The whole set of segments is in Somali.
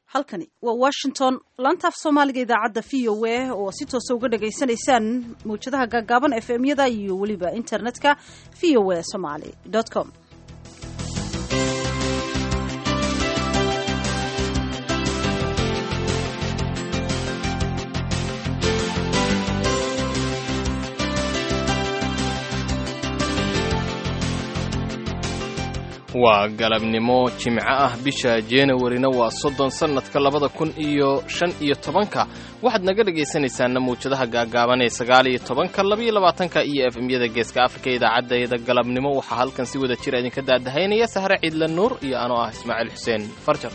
halkani waa Washington lantaaf Soomaaliga idaacadda VOA oo si toos uga dhageysanaysaan muujadaha gaagaaban FM-yada iyo waliba internetka voasomali.com. waa galabnimo jimco ah bisha January-na waa 30 sanadka 2015 waxaad naga dhageysanaysaa muujadaha gaagaaban ee 19 22 iyo FM-yada Geeska Afrika idaacadda galabnimo waxa halkan si wada jir idinka daadahaynaya Sahra Ciidla Nuur iyo anoo ah Ismaaciil Xuseen Farjar.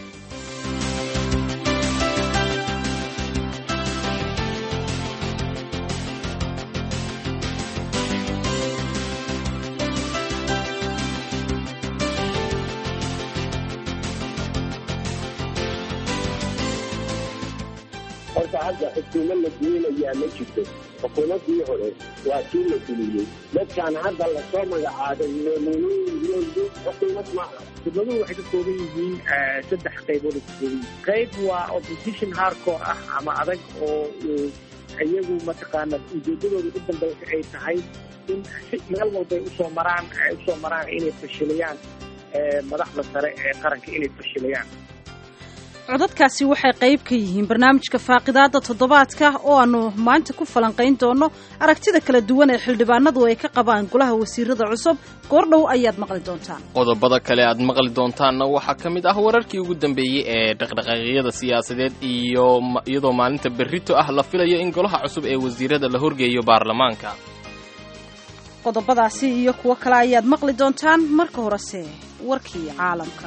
hadda xukuumad la diinayaa ma jirto xukuumadii hore waa kii la diliyey dadkan hadda la soo magacaabay xukuumad ma dibaddu waxay ka kooban yihiin saddex qaybood qayb waa opposition hardcore ah ama adag oo iyagu mataqaana ujeedadooda u dambaysa ay tahay in si meel walba usoo maraan inay fashilayaan madaxda sare ee qaranka inay fashilayaan. codadkaasi waxay qayb ka yihiin barnaamijka faaqidaada toddobaadka oo aanu maanta ku falanqayn doono aragtida kala duwan ee xildhibaanadu ay ka qabaan golaha wasiirada cusub goordhow ayaad maqli doontaan. qodobada kale aad maqli doontaanna waxaa ka mid ah wararkii ugu dambeeyey ee dhaqdhaqaaqyada siyaasadeed iyadoo maalinta berrito ah la filayo in golaha cusub ee wasiirada la horgeeyo baarlamaanka. qodobadaasi iyo kuwo kale ayaad maqli doontaan marka horese warkii caalamka.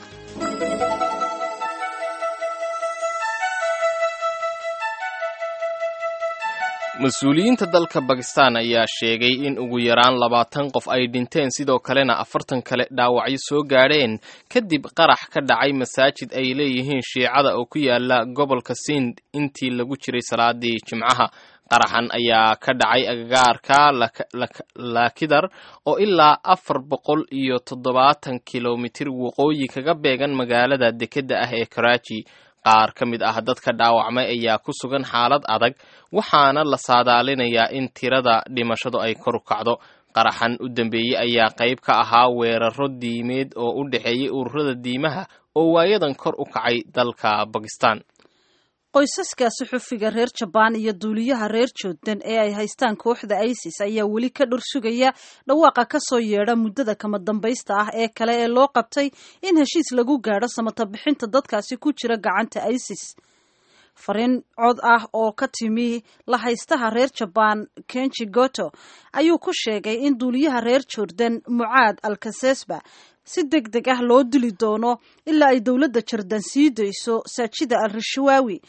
mas-uuliyiinta dalka Bakistan ayaa sheegay in ugu yaraan 20 qof ay dhinteen sidoo kalena 40 kale dhaawacyo soo gaadheen kadib qarax ka dhacay masaajid ay leeyihiin Shiicada oo ku yaala gobolka Sind intii lagu jiray salaadii Jimcaha. qaraxan ayaa ka dhacay agagaarka Lakidar oo ilaa 470 kilomitir waqooyi kaga beegan magaalada dekedda ah ee Karachi. qaar ka mid ah dadka dhaawacmay ayaa ku sugan xaalad adag waxaana la saadaalinayaa in tirada dhimashadu ay kor u kacdo. qaraxan u dambeeyey ayaa qayb ka ahaa weeraro diimeed oo u dhexeeyay ururada diimaha oo waayadan kor u kacay dalka Bakistan. qoysaska suxufiga reer Jabaan iyo duuliyaha reer Jordan ee ay haystaan kooxda ISIS ayaa weli ka dhursugaya dhawaaqa ka soo yeedha muddada kama dambaysta ah ee kale ee loo qabtay in heshiis lagu gaadho samata bixinta dadkaasi ku jira gacanta ISIS. fariin cod ah oo ka timi la haystaha reer Jabaan Kenji Goto ayuu ku sheegay in duuliyaha reer Jordan Mucaad Al-Kasesba si degdeg ah loo dili doono ilaa ay dowladda Jordan sii dayso Saajida Al-Rishwawi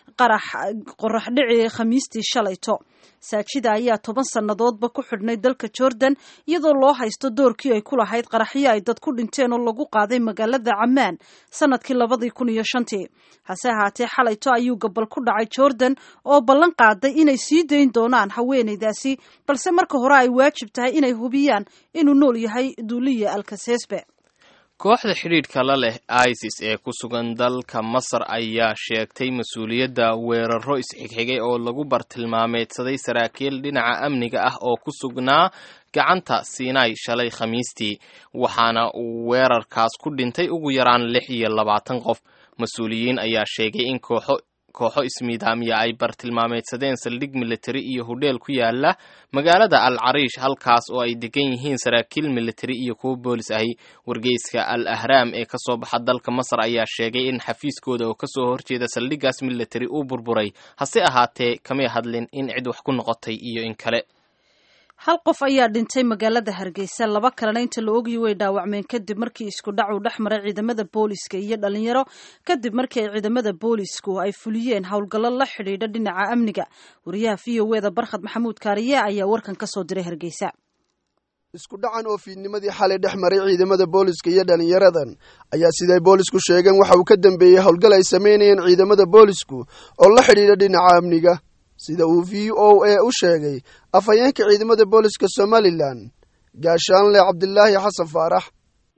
qorax dhici Khamiistii shalayto. Saajida ayaa 10 sannadoodba ku xidhnay dalka Jordan iyadoo loo haysto doorkii ay ku lahayd qaraxyo ay dad ku dhinteen oo lagu qaaday magaalada Amman sanadkii 2005. hase ahaatee xalayto ayuu gobol ku dhacay Jordan oo ballan qaaday inay sii dayn doonaan haweeneydaasi balse marka hore ay waajib tahay inay hubiyaan inuu nool yahay duuliye Al-Kasesbe. kooxda xidhiidhka la leh ISIS ee ku sugan dalka Masar ayaa sheegtay mas'uuliyadda weeraro isxigxigay oo lagu bartilmaameedsaday saraakiil dhinaca amniga ah oo ku sugnaa gacanta Sinai shalay Khamiistii waxaana uu weerarkaas ku dhintay ugu yaraan 26 qof. mas-uuliyiin ayaa sheegay in kooxo ismiidaamiya ay bartilmaameedsadeen saldhig military iyo hudheel ku yaala magaalada Al-Arish halkaas oo ay degan yihiin saraakiil military iyo kuwo boolis ahi. wargeyska Al-Ahram ee ka soo baxa dalka Masar ayaa sheegay in xafiiskooda oo ka soo horjeeda saldhigaas military uu burburay hase ahaatee kama hadlin in cid wax ku noqotay iyo in kale. hal qof ayaa dhintay magaalada Hargeysa, 2 kalena inta la ogayay way dhaawacmeen kadib markii isku dhac uu dhexmaray ciidamada booliska iyo dhalinyaro kadib markii ay ciidamada boolisku ay fuliyeen howlgallo la xidhiidha dhinaca amniga. wariyaha VOA-da Barkhad Maxamuud Kaariye ayaa warkan ka soo diray Hargeysa. isku dhacan oo fiidnimadii xalay dhexmaray ciidamada booliska iyo dhalinyaradan ayaa siday boolisku sheegeen waxa uu ka dambeeyay howlgal ay sameynayeen ciidamada boolisku oo la xidhiidha dhinaca amniga. sida uu VOA u sheegay afhayeenka ciidamada booliska Somaliland gaashaanle Cabdilaahi Xasan Faarax.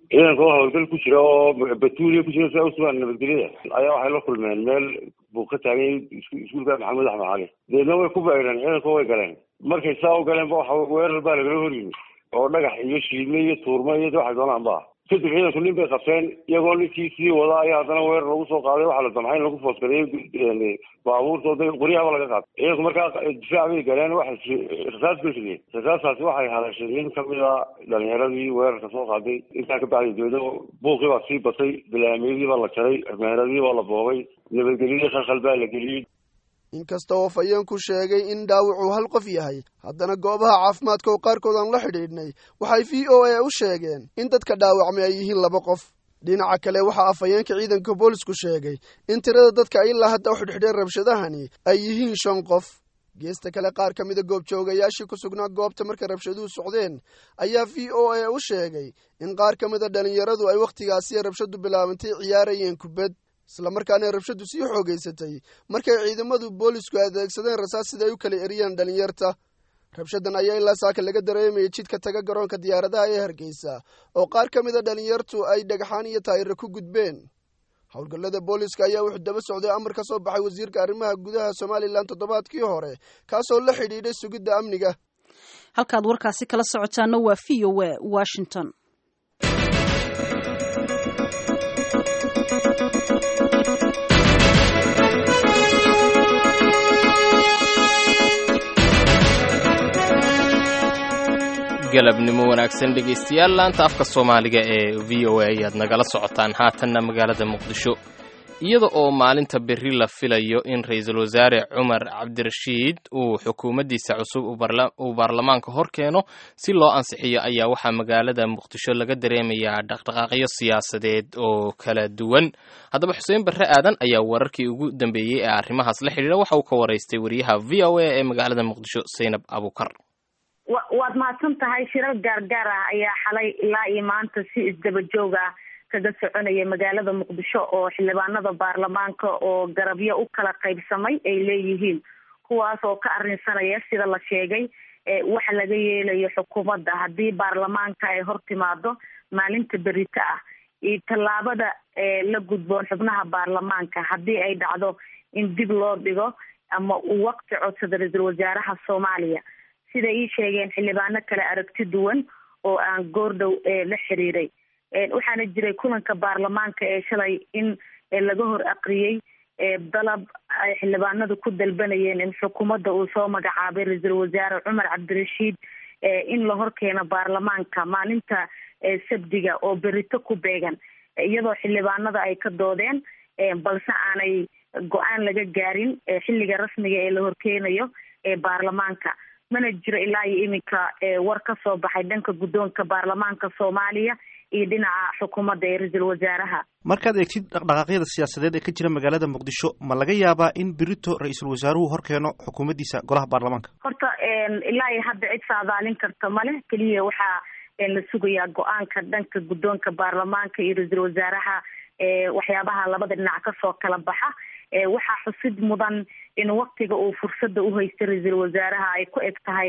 ciidanka oo hawlgal ku jira oo batuuliya ku jira saa usubaan nabadgelyada ayaa waxay la kulmeen meel buu ka taagay iskuulka maxamed axmed cali deedna way ku baydheen ciidanka way galeen markay saa u galeen ba waxa weerar baa lagala horyimi oo dhagax iyo shiidme iyo tuurme iyo waxay doonaan ba kadib ciidanku nin bay qabteen iyagoo ninkii sii wada ayaa haddana weerar lagu soo qaaday waxaa la damcay in lagu foosgareeyey baabuurtooda qoryaha laga qaaday ciidanku markaa difaac bay galeen waxay rasaas bay rideen rasaastaasi waxay haleeshay nin kamid a dhalinyaradii weerarka soo qaaday intaa ka bacdi dowlada buuqii baa sii batay bilaamiyadii baa la jaray meheradii baa la boobay nabadgelyadii khalkhal baa la geliyey inkasta oo fayeenku sheegay in dhaawacu hal qof yahay haddana goobaha caafimaadka oo qaarkood aan la xidhiidhnay waxay v o a u sheegeen in dadka dhaawacmay ay yihiin 2 qof dhinaca kale waxaa afhayeenka ciidanka boolisku sheegay in tirada dadka ilaa hadda u xidhxidheen rabshadahani ay yihiin 5 qof geesta kale qaar ka mida goobjoogayaashii ku sugnaa goobta marka rabshaduhu socdeen ayaa v o a u sheegay in qaar ka mida dhalinyaradu ay wakhtigaasi rabshadu bilaabantay ciyaarayeen kubad isla markaana rabshadu sii xoogaysatay markay ciidamadu boolisku adeegsadeen rasaas sida ay u kala eriyeen dhalinyarta rabshadan ayaa ilaa saaka laga dareemayay jidka taga garoonka diyaaradaha ee Hargeysa oo qaar ka mid ah dhalinyartu ay dhagaxaan iyo taayir ku gudbeen howlgallada booliska ayaa wuxuu daba socday amar ka soo baxay wasiirka arrimaha gudaha Soomaaliland toddobaadkii hore kaasoo la xidhiidhay sugidda amniga halkaad warkaasi kala socotaana waa VOA Washington galabnimo wanaagsan dhegaystayaal laanta afka Soomaaliga ee VOA ayaad nagala socotaan haatanna magaalada Muqdisho iyada oo maalinta berri la filayo in ra'iisul wasaare Cumar Cabdirashiid uu xukuumaddiisa cusub u baarlamaanka hor keeno si loo ansixiyo ayaa waxaa magaalada Muqdisho laga dareemayaa dhaqdhaqaaqyo siyaasadeed oo kala duwan haddaba Xuseen Barre Aadan ayaa wararkii ugu dambeeyay ee arrimahaas la xiriira waxa uu ka wareystay wariyaha VOA ee magaalada Muqdisho Zainab Abukar waad mahadsan tahay shirar gaargaar ah ayaa xalay ilaa iyo maanta si isdaba joog ah kaga soconaya magaalada Muqdisho oo xildhibaanada baarlamaanka oo garabyo u kala qaybsamay ay leeyihiin kuwaas oo ka arrinsanaya sida la sheegay waxa laga yeelayo xukuumadda haddii baarlamaanka ay hor timaado maalinta berita ah iyo tallaabada la gudboon xubnaha baarlamaanka haddii ay dhacdo in dib loo dhigo ama uu waqti codsado ra'iisul wasaaraha Soomaaliya sida ay sheegeen xildhibaano kale aragti duwan oo aan goordhow la xiriiray waxaana jiray kulanka baarlamaanka ee shalay in laga hor aqriyay dalab ay xildhibaanadu ku dalbanayeen in xukuumadda uu soo magacaabay ra'iisul wasaare Cumar Cabdirashiid in la hor keeno baarlamaanka maalinta sabdiga oo berito ku beegan iyadoo xildhibaanada ay ka doodeen balse aanay go-aan laga gaarin xilliga rasmiga ee la horkeenayo baarlamaanka mana jiro ilaa iyo iminka war ka soo baxay dhanka guddoonka baarlamaanka Soomaaliya iyo dhinaca xukuumadda ee ra'iisul wasaaraha markaad eegtid dhaqdhaqaaqyada siyaasadeed ee ka jira magaalada Muqdisho ma laga yaabaa in berito ra'iisul wasaaruhu hor keeno xukuumaddiisa golaha baarlamaanka horta ilaa iyo hadda cid saadaalin karta male kaliya waxaa la sugayaa go-aanka dhanka guddoonka baarlamaanka iyo ra'iisul wasaaraha waxyaabaha labada dhinac ka soo kala baxa waxaa xusid mudan in waqtiga uu fursada u haystay ra'iisul wasaaraha ay ku eg tahay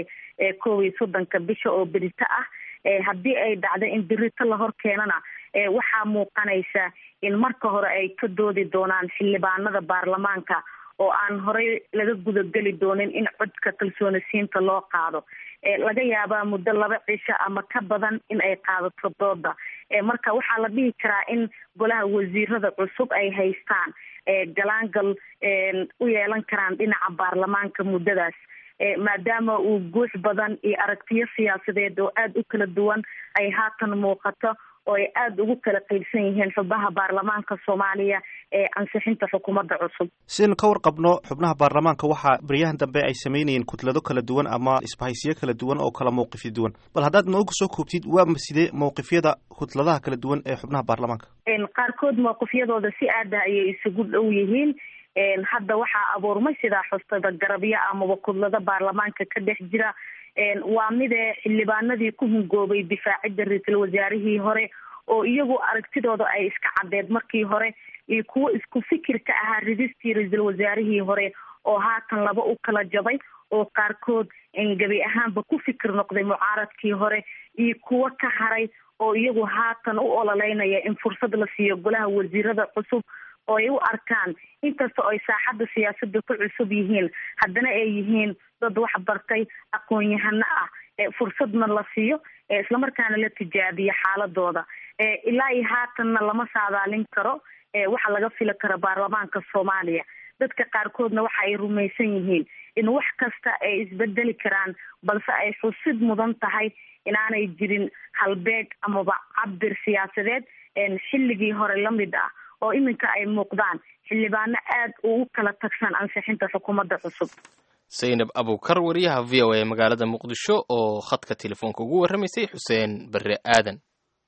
31 bisha oo berito ah haddii ay dhacdo in berito la hor keenana waxaa muuqanaysa in marka hore ay ka doodi doonaan xildhibaanada baarlamaanka oo aan horey laga gudageli doonin in codka kalsoonisiinta loo qaado laga yaabaa muddo 2 cisho ama ka badan in ay qaadato dooda marka waxaa la dhihi karaa in golaha wasiirada cusub ay haystaan galaangal u yeelan karaan dhinaca baarlamaanka muddadaas maadaama uu guux badan iyo aragtiyo siyaasadeed oo aada u kala duwan ay haatan muuqato oo ay aada ugu kala qaybsan yihiin xubnaha baarlamaanka Soomaaliya ee ansixinta xukuumadda cusub sidaan ka warqabno xubnaha baarlamaanka waxaa baryahan dambe ay sameynayeen kutlado kala duwan ama isbahaysiyo kala duwan oo kala mowqifyo duwan bal haddaad noogu soo koobtid waa sidee mowqifyada kutladaha kala duwan ee xubnaha baarlamaanka qaarkood mowqifyadooda si aada ayay isugu dhow yihiin hadda waxaa abuurmay sidaa xustada garabyo amaba kutlado baarlamaanka ka dhex jira waa mide xildhibaanadii ku hungoobay difaacidda ra'iisul wasaarihii hore oo iyagu aragtidooda ay iska caddeed markii hore iyo kuwo isku fikir ka ahaa ridistii ra'iisul wasaarihii hore oo haatan laba u kala jabay oo qaarkood gabi ahaanba ku fikir noqday mucaaradkii hore iyo kuwo ka haray oo iyagu haatan u ololeynaya in fursad la siiyo golaha wasiirada cusub oo ay u arkaan inkasta oo ay saaxadda siyaasadda ku cusub yihiin haddana ay yihiin dad wax bartay aqoon-yahano ah fursadna la siiyo islamarkaana la tijaabiyo xaaladooda ilaa iyo haatanna lama saadaalin karo waxa laga fili karo baarlamaanka Soomaaliya dadka qaarkoodna waxa ay rumaysan yihiin in wax kasta ay isbedeli karaan balse ay xusid mudan tahay inaanay jirin halbeeg amaba cabir siyaasadeed xilligii hore la mid ah oo iminka ay muuqdaan xildhibaano aad ugu kala tagsan ansixinta xukuumadda cusub. Zainab Abuukar wariyaha VOA magaalada Muqdisho oo khadka telefoonka ugu warramaysay Xuseen Barre Aadan.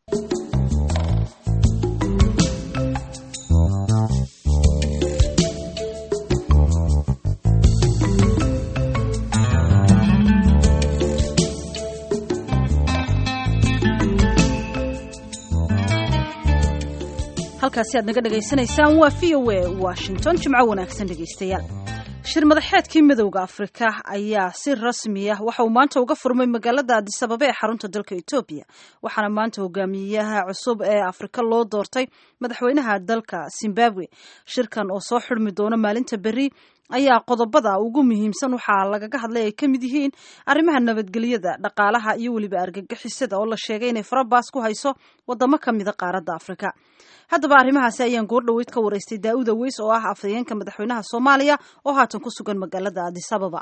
halkaasi aad naga dhageysanaysaan waa VOA Washington jimco wanaagsan dhageystayaal shir madaxeedkii midowga Afrika ayaa si rasmi ah waxa uu maanta uga furmay magaalada Addis Ababa ee xarunta dalka Ethiopia waxaana maanta hogaamiyaha cusub ee Afrika loo doortay madaxweynaha dalka Zimbabwe shirkan oo soo xirmi doona maalinta berri ayaa qodobada ugu muhiimsan waxaa lagaga hadlay ay kamid yihiin arrimaha nabadgelyada dhaqaalaha iyo waliba argagixisada oo la sheegay inay farabaas ku hayso wadamo kamida qaaradda Afrika haddaba arrimahaasi ayaan goor dhaweyd ka wareystay Daawud Aweys oo ah afhayeenka madaxweynaha Soomaaliya oo haatan ku sugan magaalada Addis Ababa.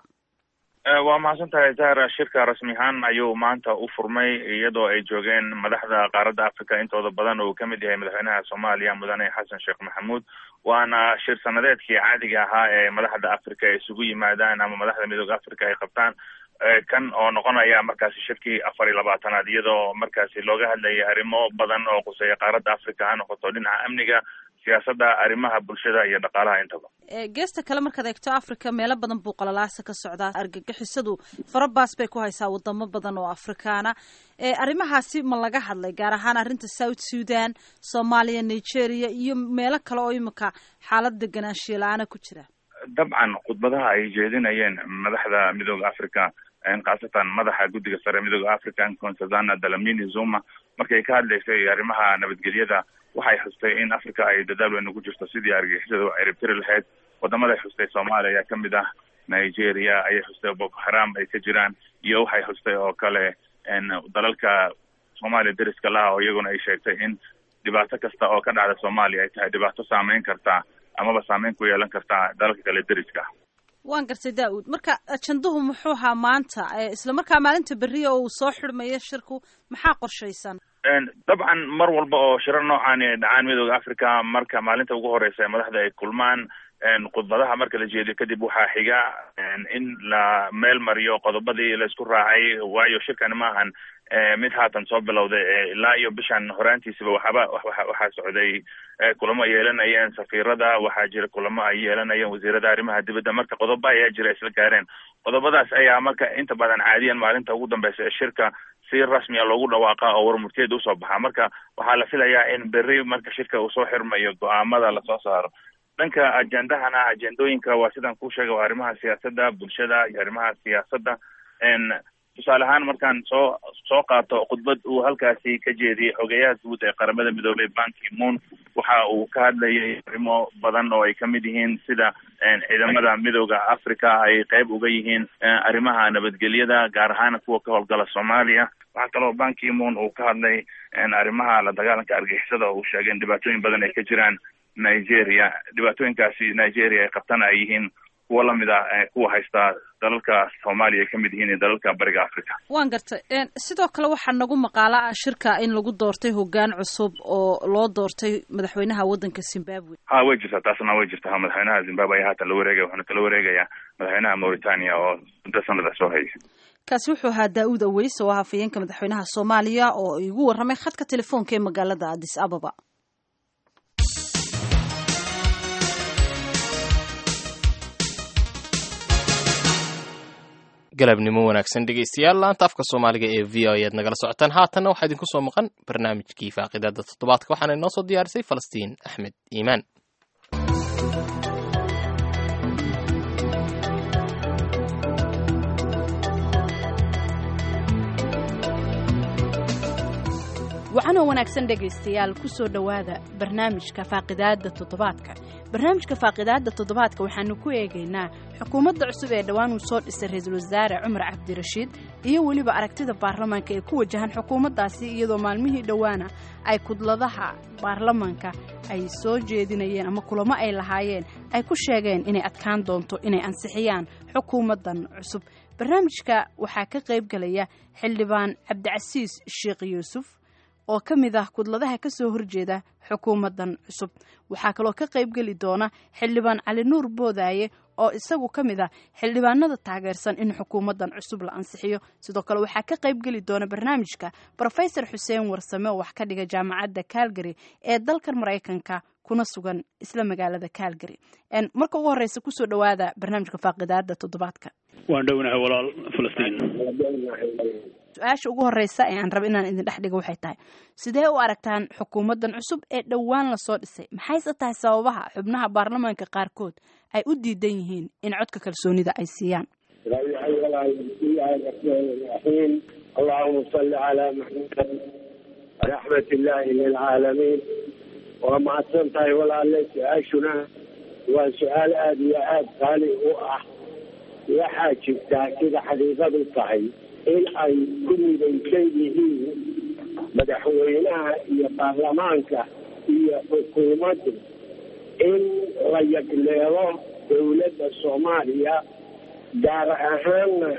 waa mahadsantahay Zahra shirka rasmi ahaan ayuu maanta u furmay iyadoo ay joogeen madaxda qaaradda Afrika intooda badan oo kamid yahay madaxweynaha Soomaaliya mudane Xasan Sheekh Maxamuud waana shir sanadeedkii caadiga ahaa ee madaxda Afrika ay isugu yimaadaan ama madaxda midowga Afrika ay qabtaan kan oo noqonaya markaasi shirkii 24aad iyadoo markaasi looga hadlayay arrimo badan oo quseeya qaaradda Afrika ha noqoto dhinaca amniga siyaasadda arrimaha bulshada iyo dhaqaalaha intaba geesta kale markaad eegto Afrika meelo badan buu qalalaasa ka socdaa argagixisadu farabaas bay ku haysaa wadamo badan oo Afrikaana arrimahaasi ma laga hadlay gaar ahaan arrinta South Sudan Soomaaliya Nigeria iyo meelo kale oo imika xaalad deganaanshiyo la'aan ku jira dabcan khudbadaha ay jeedinayeen madaxda midowga Afrika qaasatan madaxa guddiga sare midowga Afrika Nkosazana Dlamini Zuma markay ka hadlaysay arrimaha nabadgelyada waxay xustay in Afrika ay dadaal weyn ugu jirto sidii argagixisada ay ciribtiri lahayd wadamada ay xustay Soomaaliya kamid ah Nigeria ay xustay Boko Haram ay ka jiraan iyo waxay xustay oo kale dalalka Soomaaliya dariska laha oo iyaguna ay sheegtay in dhibaato kasta oo ka dhacda Soomaaliya ay tahay dhibaato saameyn karta amaba saameyn ku yeelan karta dalalka kale dariska waan gartay Daawud marka ajanduhu muxuu ahaa maanta isla markaa maalinta berri oo uu soo xirmayo shirku maxaa qorshaysan dabcan mar walba oo shirar noocan ay dhacaan midowga Afrika marka maalinta ugu horeysa ee madaxda ay kulmaan khudbadaha marka la jeediyo kadib waxaa xiga in la meel mariyo qodobadii la isku raacay waayo shirkan maahan mid haatan soo bilowday ilaa iyo bishan horaantiisaba waxaa socday kulamo ay yeelanayeen safiirada waxaa jira kulamo ay yeelanayeen wasiirada arrimaha dibadda marka qodobo ayaa jira isla gaareen qodobadaas ayaa marka inta badan caadiyan maalinta ugu dambeysa ee shirka si rasmi ah loogu dhawaaqa oo warmurtiyeed u soo baxa marka waxaa la filayaa in berri marka shirka uu soo xirmayo go'aamada la soo saaro dhanka ajendooyinka waa sidan ku sheegay waa arrimaha siyaasadda bulshada iyo arrimaha siyaasadda tusaale ahaan markaan soo qaato khudbad uu halkaasi ka jeediyey xogeyaha guud ee qaramada midoobay Ban Ki-moon waxa uu ka hadlayay arrimo badan oo ay kamid yihiin sida ciidamada midowga Afrika ay qayb uga yihiin arrimaha nabadgelyada gaar ahaan kuwa ka howlgala Soomaaliya waxa kaloo Ban Ki-moon uu ka hadlay arrimaha la dagaalanka argagixisada oo uu sheegay in dhibaatooyin badan ay ka jiraan Nigeria dhibaatooyinkaasi Nigeria ay qabtaan ay yihiin kuwa lamid ah kuwa haysta dalalka Soomaaliya kamid yihiin ee dalalka bariga Afrika waan gartay sidoo kale waxaa nagu maqaala shirka in lagu doortay hoggaan cusub oo loo doortay madaxweynaha waddanka Zimbabwe way jirtaa taasna way jirtaa madaxweynaha Zimbabwe ayaa haatan la wareegay wuxuuna kala wareegayaa madaxweynaha Mauritania oo muddo sanada soo hayay kaasi wuxuu ahaa Daawud Aweys oo ah afhayeenka madaxweynaha Soomaaliya oo igu warramay khadka telefoonka ee magaalada Addis Ababa galabnimo wanaagsan dhegeystayaal laanta afka Soomaaliga ee VOA aad nagala socotaan haatanna waxaa idinku soo maqan barnaamijkii faaqidaada toddobaadka waxaana inoo soo diyaarisay Falastiin Axmed Iimaan waxaana wanaagsan dhegaystayaal ku soo dhowaada barnaamijka faaqidaadda toddobaadka. barnaamijka faaqidaadda toddobaadka waxaanu ku eegaynaa xukuumadda cusub ee dhowaan uu soo dhisay ra-iisul wasaare cumar cabdirashiid iyo weliba aragtida baarlamaanka ee ku wajahan xukuumaddaasi, iyadoo maalmihii dhowaana ay kudladaha baarlamaanka ay soo jeedinayeen ama kulamo ay lahaayeen ay ku sheegeen inay adkaan doonto inay ansixiyaan xukuumaddan cusub. barnaamijka waxaa ka qayb galaya xildhibaan cabdicasiis sheekh yuusuf oo ka mid ah kudladaha ka soo horjeeda xukuumaddan cusub. waxaa kaloo ka qayb geli doona xildhibaan cali nuur boodaaye oo isagu ka mid ah xildhibaanada taageersan in xukuumaddan cusub la ansixiyo. sidoo kale waxaa ka qayb geli doona barnaamijka brofesor xuseen warsame oo wax ka dhiga jaamacadda Calgary ee dalkan Maraykanka kuna sugan isla magaalada Calgary. marka ugu horeysa kusoo dhawaada barnaamijka faaqidaadda toddobaadka. waan dhownahay walaal Falastiin. su-aasha ugu horeysa ee aan rabo inaan idin dhex dhigo waxay tahay, sidee u aragtaan xukuumaddan cusub ee dhowaan la soo dhisay? maxayse tahay sababaha xubnaha baarlamaanka qaarkood ay u diidan yihiin in codka kalsoonida ay siiyaan? allahuma salli calaa maxamed raxmat illaahi lilcaalamiin. waa mahadsan tahay walaale. su-aashuna waa su-aal aada iyo aada qaali u ah. waxaa jirtaa sida xaqiiqadu tahay in ay ku midaysan yihiin madaxweynaha iyo baarlamaanka iyo xukuumaddu in la yagleelo dowladda Soomaaliya, gaar ahaanna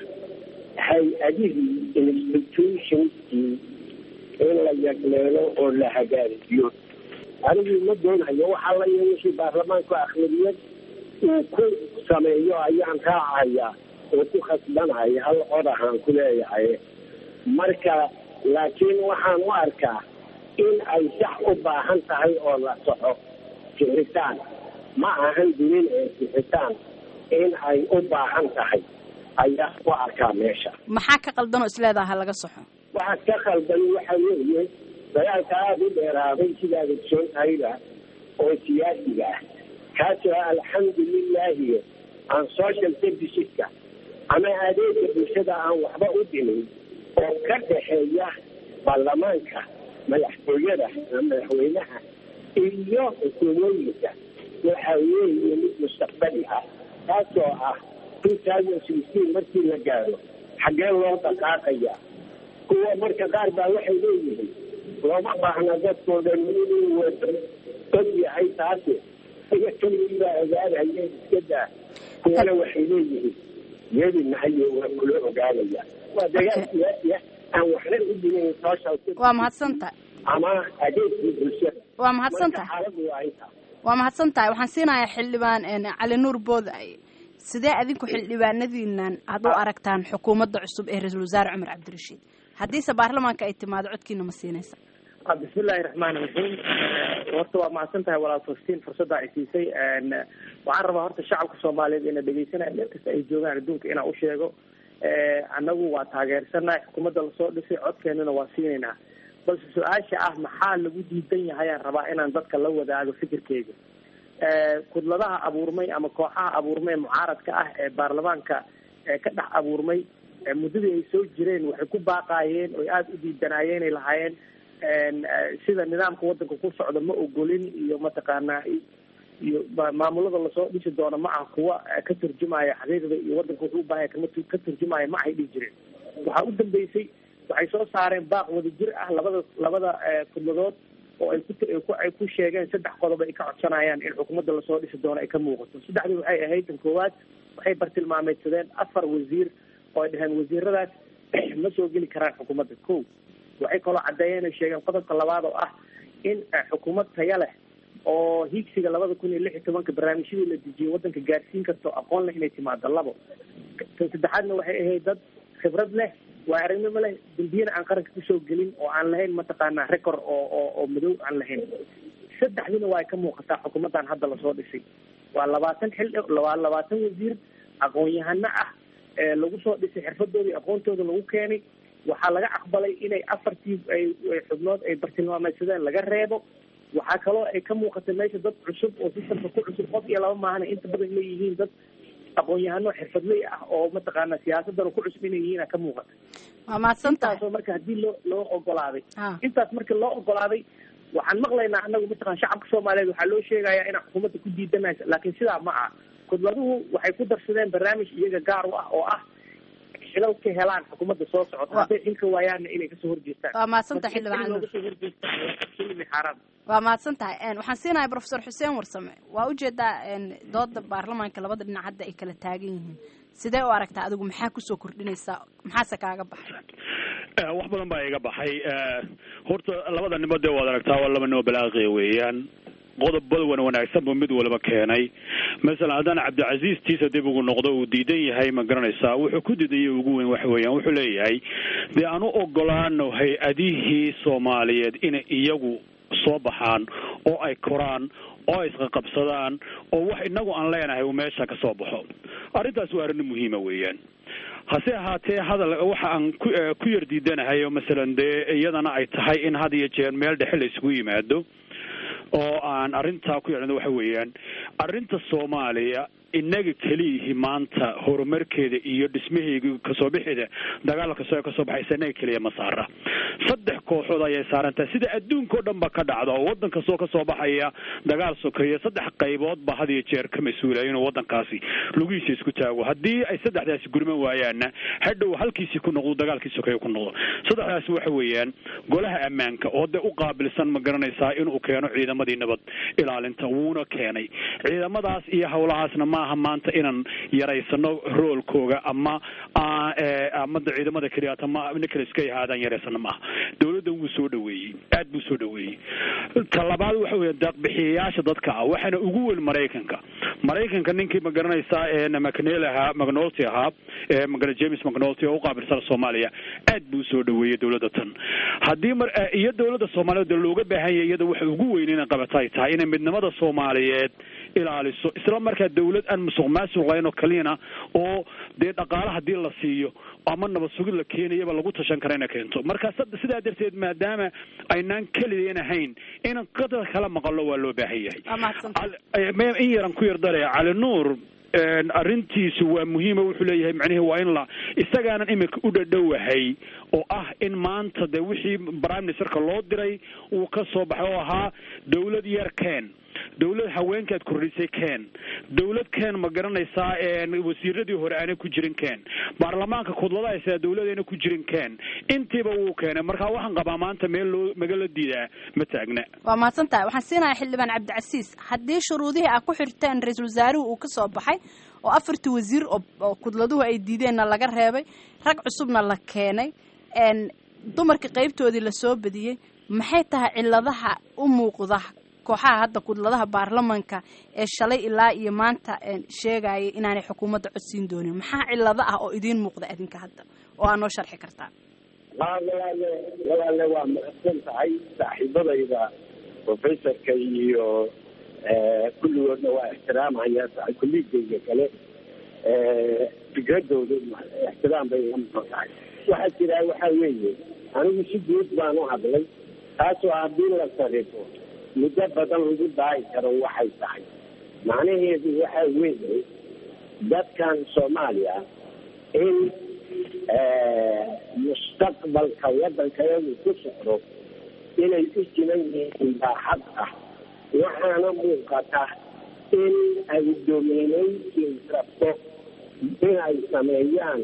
hay-adihii institutionskii in la yagleelo oo la hagaajiyo. anigii ma doonayo waxaa la yeeshay baarlamaanku akhlabiyad uu ku sameeyo ayaan raacayaa oo ku khasbanaya hal cod ahaan ku leeyahay. marka laakiin waxaan u arkaa in ay sax u baahan tahay oo la soxo sixitaan, ma ahan dunin ee sixitaan in ay u baahan tahay ayaa u arkaa meesha. maxaa ka qaldan oo isleedaha laga soxo? waxaa ka qaldan waxa weeye dagaalka aada u dheeraaday sidaad ogsoon tahayba oo siyaasiga ah, kaasoo alxamdulilaahi aan social serviceska ama adeega bulshada aan waxba u dhimin oo ka dhexeeya baarlamaanka, madaxtooyada, madaxweynaha iyo xukuumooyinka. waxa weeye mid mustaqbali ah, taasoo ah 2016 markii la gaaro xaggee loo dhaqaaqaya. kuwa marka qaar baa waxay leeyihiin looma baahna dadkoo dhan inuu og yahay taasi iyo keligiibaa ogaanaya iska daa. kuwana waxay leeyihiin yadi nahayo waa kula ogaanaya. waa dagaal siyaasi ah aan waxna u dhimin social. waa mahadsantahay. ama adeegkii bulshada. waa mahadsantahay. waa mahadsantahay. waxaan siinayaa xildhibaan cali nuur boodaaye. sidee adinku xildhibaanadiinan aad u aragtaan xukuumadda cusub ee ra-iisul wasaare cumar cabdirashiid? haddiise baarlamaanka ay timaado codkiina ma siinaysa? bismillahi raxmaani raxiim. horta waa mahadsan tahay walaal Falastiin, fursadda ay siisay. waxaan rabaa horta shacabka Soomaaliyeed inay dhegeysanayaan meel kasta ay joogaan adduunka inaan u sheego annagu waa taageersanahay xukuumadda lasoo dhisay, codkeenana waa siinaynaa. balse su-aasha ah maxaa lagu diidan yahay aan rabaa inaan dadka la wadaago fikirkeyga. kudladaha abuurmay ama kooxaha abuurmay mucaaradka ah ee baarlamaanka ka dhex abuurmay muddadii ay soo jireen waxay ku baaqaayeen oo aada u diidanaayeen ay lahaayeen sida nidaamka wadanka ku socda ma ogolin iyo mataqaanaa iyo maamulada lasoo dhisi doono ma aha kuwa ka turjumaya xaqiiqda iyo wadanka wuxuu u baahaya ka turjumaya ma ahay dhihi jireen. waxaa u dambeysay waxay soo saareen baaq wadajir ah labada kudladood oo ay ku sheegeen 3 qodob ay ka codsanayaan in xukuumadda lasoo dhisi doono ay ka muuqato. 3 waxay ahayd tan koowaad waxay bartilmaameedsadeen 4 wasiir oo ay dhaheen wasiiradaas ma soo geli karaan xukuumadda. kow waxay kaloo caddeeyeen ay sheegeen qodobka labaad oo ah in xukuumad taya leh oo hiigsiga 2016 barnaamijyadii la dejiyay wadanka gaarsiin karto aqoon leh inay timaado. 2 tan saddexaadna waxay ahayd dad khibrad leh, waa aragnimo leh, dambiyana aan qaranka kusoo gelin oo aan lahayn mataqaanaa record oo madow aan lahayn. 3dina waa ka muuqataa xukuumaddan hadda lasoo dhisay. waa 20 wasiir aqoon-yahano ah lagu soo dhisay, xirfadoodii aqoontooda lagu keenay. waxaa laga aqbalay inay 4 xubnood ay bartilmaameedsadeen laga reebo. waxaa kaloo ay ka muuqatay meesha dad cusub oo sistamka ku cusub, qof iyo laba maahana inta badan inay yihiin dad aqoon-yahano xirfadley ah oo mataqaana siyaasadana ku cusbinayihiina ka muuqata. waa mahadsantahay. intaasoo marka haddii loo ogolaaday intaas marka loo ogolaaday waxaan maqlaynaa anagu mataqana shacabka soomaaliyeed waxaa loo sheegayaa inaan xukuumadda ku diidanaysa, laakiin sidaa ma aha. khudbaduhu waxay ku darsadeen barnaamij iyaga gaar u ah oo ah xilal ka helaan xukuumadda soo socota, hadday xilka waayaanna inay kasoo horjeestaan. waa mahadsantahay xildhibaan. waa mahadsantahay. waxaan siinahay professor xuseen warsame. waa ujeedaa dooda baarlamaanka labada dhinac hadda ay kala taagan yihiin, sidee u aragtaa adigu? maxaa kusoo kordhinaysaa? maxaase kaaga baxay? wax badan baa iga baxay. horta labada nimo dee waad aragtaa waa laba nimo balaaqiya weeyaan. qodobada wanaagsan buu mid walba keenay. masalan haddana cabdicasiis tiisa dib ugu noqdo uu diidan yahay ma garanaysaa wuxuu ku diidayay ugu weyn waxa weeyaan wuxuu leeyahay dee aan u ogolaano hay-adihii soomaaliyeed inay iyagu soo baxaan oo ay koraan oo ay isqaqabsadaan oo wax inagu aan leenahay uu meesha ka soo baxo. arrintaas waa arrin muhiima weeyaan. hase ahaatee hadal waxa aan ku yar diidanahay oo masalan dee iyadana ay tahay in had iyo jeer meel dhexe la isugu yimaado oo aan arrintaa ku yeelano waxa weeyaan arrinta Soomaaliya inaga kaliya maanta horumarkeeda iyo dhismaheeda kasoo bixida dagaalka kasoo baxaysa inaga kaliya ma saara. saddex kooxood ayay saarantaa sida adduunka oo dhan ba ka dhacdo oo wadanka soo kasoo baxaya dagaal sokeeye saddex qaybood ba had iyo jeer ka mas'uulayn oo wadankaasi lugihiisa isku taago. haddii ay saddexdaasi gurman waayaana hadhow halkiisii ku noqdo dagaalkii sokeeye ku noqdo. saddexdaasi waxa weeyaan golaha ammaanka oo u qaabilsan ma garanaysaa inuu keeno ciidamadii nabad ilaalinta wuuna keenay. ciidamadaas iyo hawlahaasna maaha maanta inaan yaraysano roolkooga ama ciidamada kaliya ama nicholas kay haadaan yaraysano maaha. dawladda wuu soo dhaweeyey, aad buu soo dhaweeyey. talabaad waxa weeye deeq-bixiyayaasha dadka ah waxaana ugu weyn maraykanka ninkii ma garanaysaa McNulty ahaa James McNulty oo u qaabilsan Soomaaliya aad buu soo dhaweeyey dawladda tan. haddii iyo dawladda Soomaaliyeed looga baahan yahay iyada waxa ugu weyn inay qabatay tahay inay midnimada Soomaaliyeed ilaaliso isla markaa dawlad aan musuqmaasuq lahayn oo kalina oo dee dhaqaalaha hadii la siiyo ama nabad sugid la keenayaba lagu tashan karo inay keento. marka sidaa darteed maadaama aynaan kaliya ahayn in qadar kala maqallo waa loo baahan yahay. in yaran ku yar daraya Cali Nuur arrintiisu waa muhiim. wuxuu leeyahay macnaheedu waa in la isagaanan imika u dhadhowahay oo ah in maanta de wixii prime ministerka loo diray uu ka soo baxay oo ahaa dawlad yar keen, dawlad haweenkaad kordhisay keen, dawlad keen ma garanaysaa wasiiradii hore aanay ku jirin keen, baarlamaanka khudbadaha aysa dawladeena ku jirin keen, intiiba wuu keenay. marka waxaan qabaa maanta meel loo magala diidaa ma taagna. waa mahadsantahay. waxaan siinayaa xildhibaan cabdicasiis. haddii shuruudihii aad ku xirteen ra-iisul wasaaruhu uu ka soo baxay oo 4 wasiir oo khudladuhu ay diideenna laga reebay, rag cusubna la keenay, dumarka qaybtoodii la soo badiyey, maxay tahay ciladaha u muuqda kooxaha hadda khudladaha baarlamaanka ee shalay ilaa iyo maanta sheegayay inaanay xukuumadda codsiin doonin? maxaa cilado ah oo idiin muuqda idinka hadda oo aad noo sharxi kartaa? walaale waa mahadsan tahay saaxiibadayda professorka iyo kulligoodna waa ixtiraamaya kulligeyga kale fikradooda ixtiraam bay iga mudan tahay. waxaa jira waxaa weeye anigu si guud baan u hadlay taasoo haddii la sarifo muddo badan lagu daayi karo waxay tahay macnaheedu waxaa weeye dadkan Soomaaliya in mustaqbalka waddankeedu ku socdo inay u jiran yihiin baaxad ah. waxaana muuqata in ay dominaysiin rabto inay sameeyaan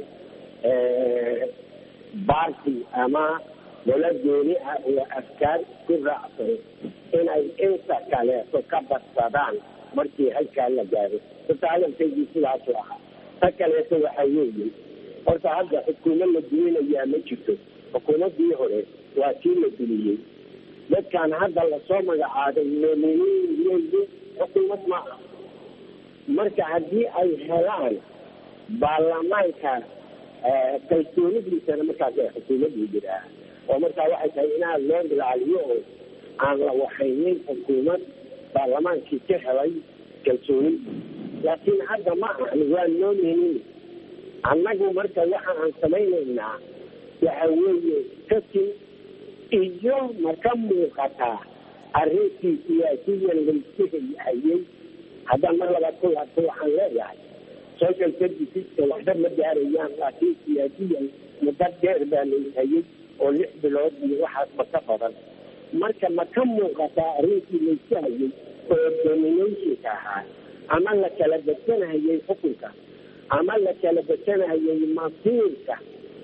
baarti ama dala gooni ah oo afkaar ku raacsan inay inta kaleeto ka badsadaan markii halkaa la gaaro. hadalkaygii sidaas u ahaa. ta kaleeto waxaa weeye horta hadda xukuumad la duwinayaa ma jirto. xukuumaddii hore waa kii la duliyey. dadkan hadda lasoo magacaabay nooleyey xukuumad ma ah. marka haddii ay helaan baarlamaanka kalsoonidiisana markaas ay xukuumadii jiraa oo markaa waxay tahay inaad loo ilaaliyo oo aan la waxaynin xukuumad baarlamaankii ka helay kalsoonidii. laakiin hadda ma ahan waa nooleynin. annagu marka waxa aan samaynaynaa waxa weeye kasin iyo maka muuqataa arrintii siyaasiyan laysku hayay. haddaan mar labaad ku laabto waxaan leeyahay social serviceska waxba ma gaarayaan, laakiin siyaasiyan muddo dheer baa la hayay oo 6 bilood iyo waxaasba ka badan. marka ma ka muuqataa arrintii layska hayay oo dominationka ahaa ama la kala bedsanayay xukunka ama la kala bedsanayay masiirka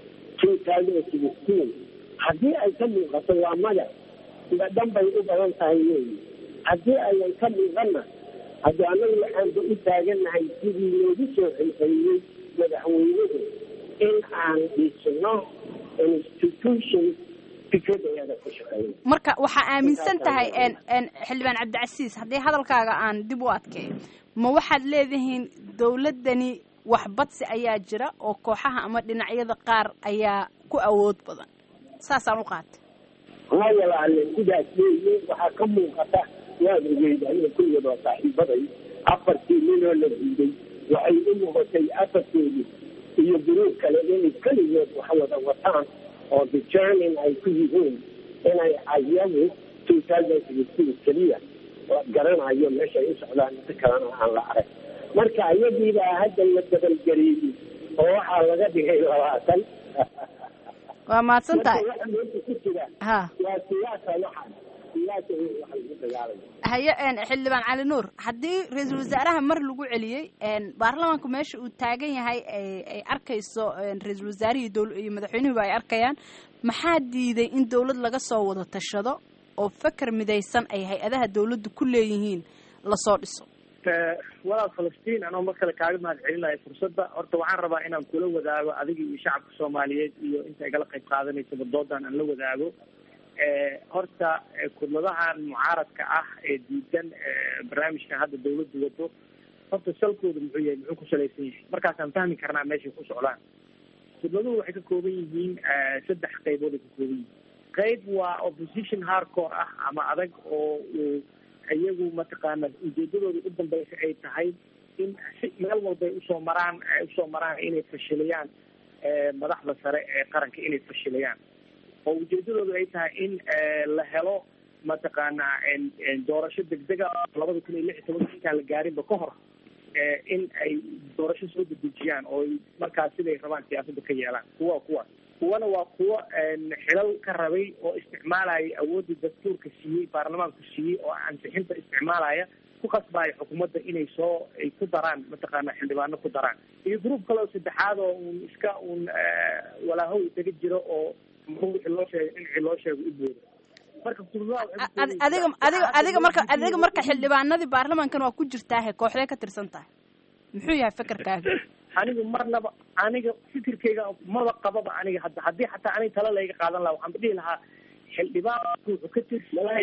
2016 haddii ay ka muuqato waa maya dhan bay u badan tahay weeye. haddii ayan ka muuqanna hadda anagu waxaanba u taagannahay sidii loogu soo xilxeliyey madaxweynuhu in aan dhisno institution fikradayada ku shaqeeyo. marka waxaa aaminsan tahay xildhibaan cabdicasiis haddii hadalkaaga aan dib u adkeeyo ma waxaad leedihiin dowladdani waxbadsi ayaa jira oo kooxaha ama dhinacyada qaar ayaa ku awood badan saasaan u qaatay. walaale sidaas weeye waxaa ka muuqata waad ogeyd aniga kulligood waa saaxiibaday 4 milyan la diiday waxay u muuqatay 4 iyo guruub kale inay keligood wax wada wataan oo determine ay ku yihiin inay ayagu 2016 keliya garanayo meeshay u socdaan inta kalena aan la arag. marka ayadiibaa hadda la dabalgareeyey oo waxaa laga dhigay 20. waa mahadsan tahay. haye xildhibaan cali nuur haddii ra-iisul wasaaraha mar lagu celiyey baarlamaanku meesha uu taagan yahay ay arkayso ra-iisul wasaarihii iyo madaxweynuhuba ay arkayaan maxaa diiday in dawlad laga soo wada tashado oo fakar midaysan ay hay-adaha dawladdu ku leeyihiin lasoo dhiso? walaal falastiin anoo mar kale kaaga mahad celinayo fursadda. horta waxaan rabaa inaan kula wadaago adiga iyo shacabka soomaaliyeed iyo inta igala qayb qaadanaysaba doodan aan la wadaago. horta kudladahan mucaaradka ah ee diidan barnaamijkan hadda dawladdu wado horta salkooda muxuu yahay, muxuu ku salaysan yahay, markaasaan fahmi karnaa meeshay ku socdaan. kudladuhu waxay ka kooban yihiin 3 qaybood ay ka kooban yihiin. qayb waa opposition hardcore ah ama adag oo iyagu mataqaana ujeedadooda u dambaysa ay tahay in si meel walba ay usoo maraan inay fashiliyaan madaxda sare ee qaranka inay fashiliyaan oo ujeedadooda ay tahay in la helo mataqaana doorasho degdega 2016 intaan la gaarinba ka hor in ay doorasho soo dedejiyaan oo markaas siday rabaan siyaasadda ka yeelaan. kuwana waa kuwo xilal ka rabay oo isticmaalaya awoodda dastuurka siiyey baarlamaanku siiyey oo ansixinta isticmaalaya ku qasbaya xukuumadda inay ay ku daraan mataqaana xildhibaano ku daraan. iyo gruub kale oo saddexaad oo walaahow isaga jiro oo wixii loo sheego u booda. marka adiga marka xildhibaanadii baarlamaankan waa ku jirtaahe kooxdee ka tirsan tahay muxuu yahay fakarkaaga? aniga fikirkayga maba qababa aniga haddii xataa aniga tala layga qaadan lahaa waxaan dhihi lahaa xildhibaanku wuxuu ka tirsan yahay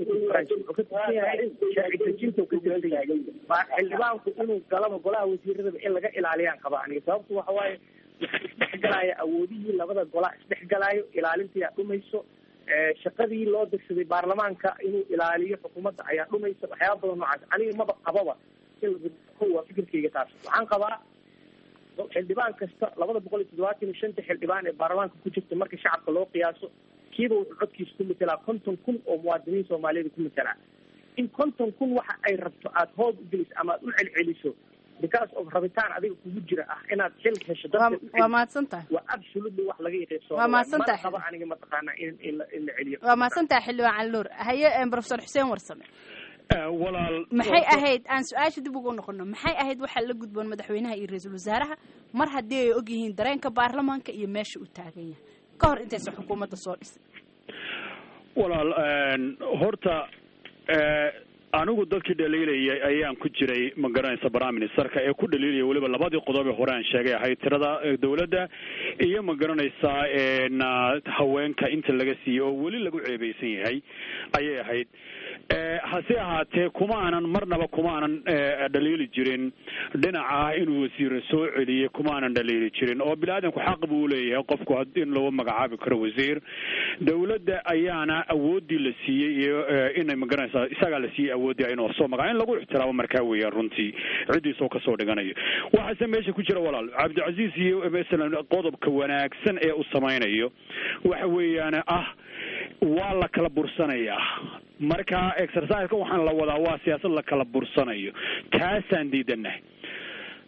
sharci dejinta ka tirsan yahay xildhibaanku inuu galaba golaha wasiiradaba in laga ilaaliyaan qaba aniga. sababtu waxa waaye isdhexgalaya awoodihii labada gola isdhexgalaayo ilaalintii dhumayso shaqadii loo dirsaday baarlamaanka inuu ilaaliyo xukuumadda ayaa dhumaysa waxyaaba badan noocaas. aniga maba qababa waa fikirkayga taas. waxaan qabaa xildhibaan kasta 275 xildhibaan ee baarlamaanka ku jirta marka shacabka loo qiyaaso kiiba wuxuu codkiisa ku matelaa 50,000 oo muwaadiniin soomaaliyeed ku matelaa. in 50,000 waxa ay rabto aad hoos u geliso ama aad u celceliso because of rabitaan adiga kugu jira ah inaad xil hesho dadka waa mahadsantahay. waa absolutely wax laga yaqiiqso. waa mahadsantahay. qaba aniga mataqaana in la celiyo. waa mahadsantahay xildhibaan cali nuur. haye professor xuseen warsame walaal maxay ahayd aan su-aasha dib ugu noqono maxay ahayd waxaa la gudboon madaxweynaha iyo ra-iisul wasaaraha mar haddii ay og yihiin dareenka baarlamaanka iyo meesha uu taagan yahay ka hor intaysa xukuumadda soo dhisay? walaal horta anigu dadkii dhaliilayay ayaan ku jiray ma garanaysa prime ministerka ee ku dhaliilaya weliba labadii qodob ee hore aan sheegay ahayd tirada dawladda iyo ma garanaysaa haweenka inta laga siiyey oo weli lagu ceebeysan yahay ayay ahayd. hase ahaatee kuma aanan dhaliili jirin dhinaca inuu wasiir soo celiyey kuma aanan dhaliili jirin oo biniaadanku xaq buu leeyahay qofku in loo magacaabi karo wasiir. dawladda ayaana awoodii la siiyey iyo inay ma garanaysaa isagaa la siiyey awoodii inuu soo magaca in lagu ixtiraamo markaa weeyaan runtii cidiisoo kasoo dhiganayo. waxaase meesha ku jira walaal cabdicasiis iyo masalan qodobka wanaagsan ee u samaynayo waxa weeyaan waa la kala bursanayaa. marka exerciseka waxaan la wadaa waa siyaasad la kala bursanayo taasaan diidanahay.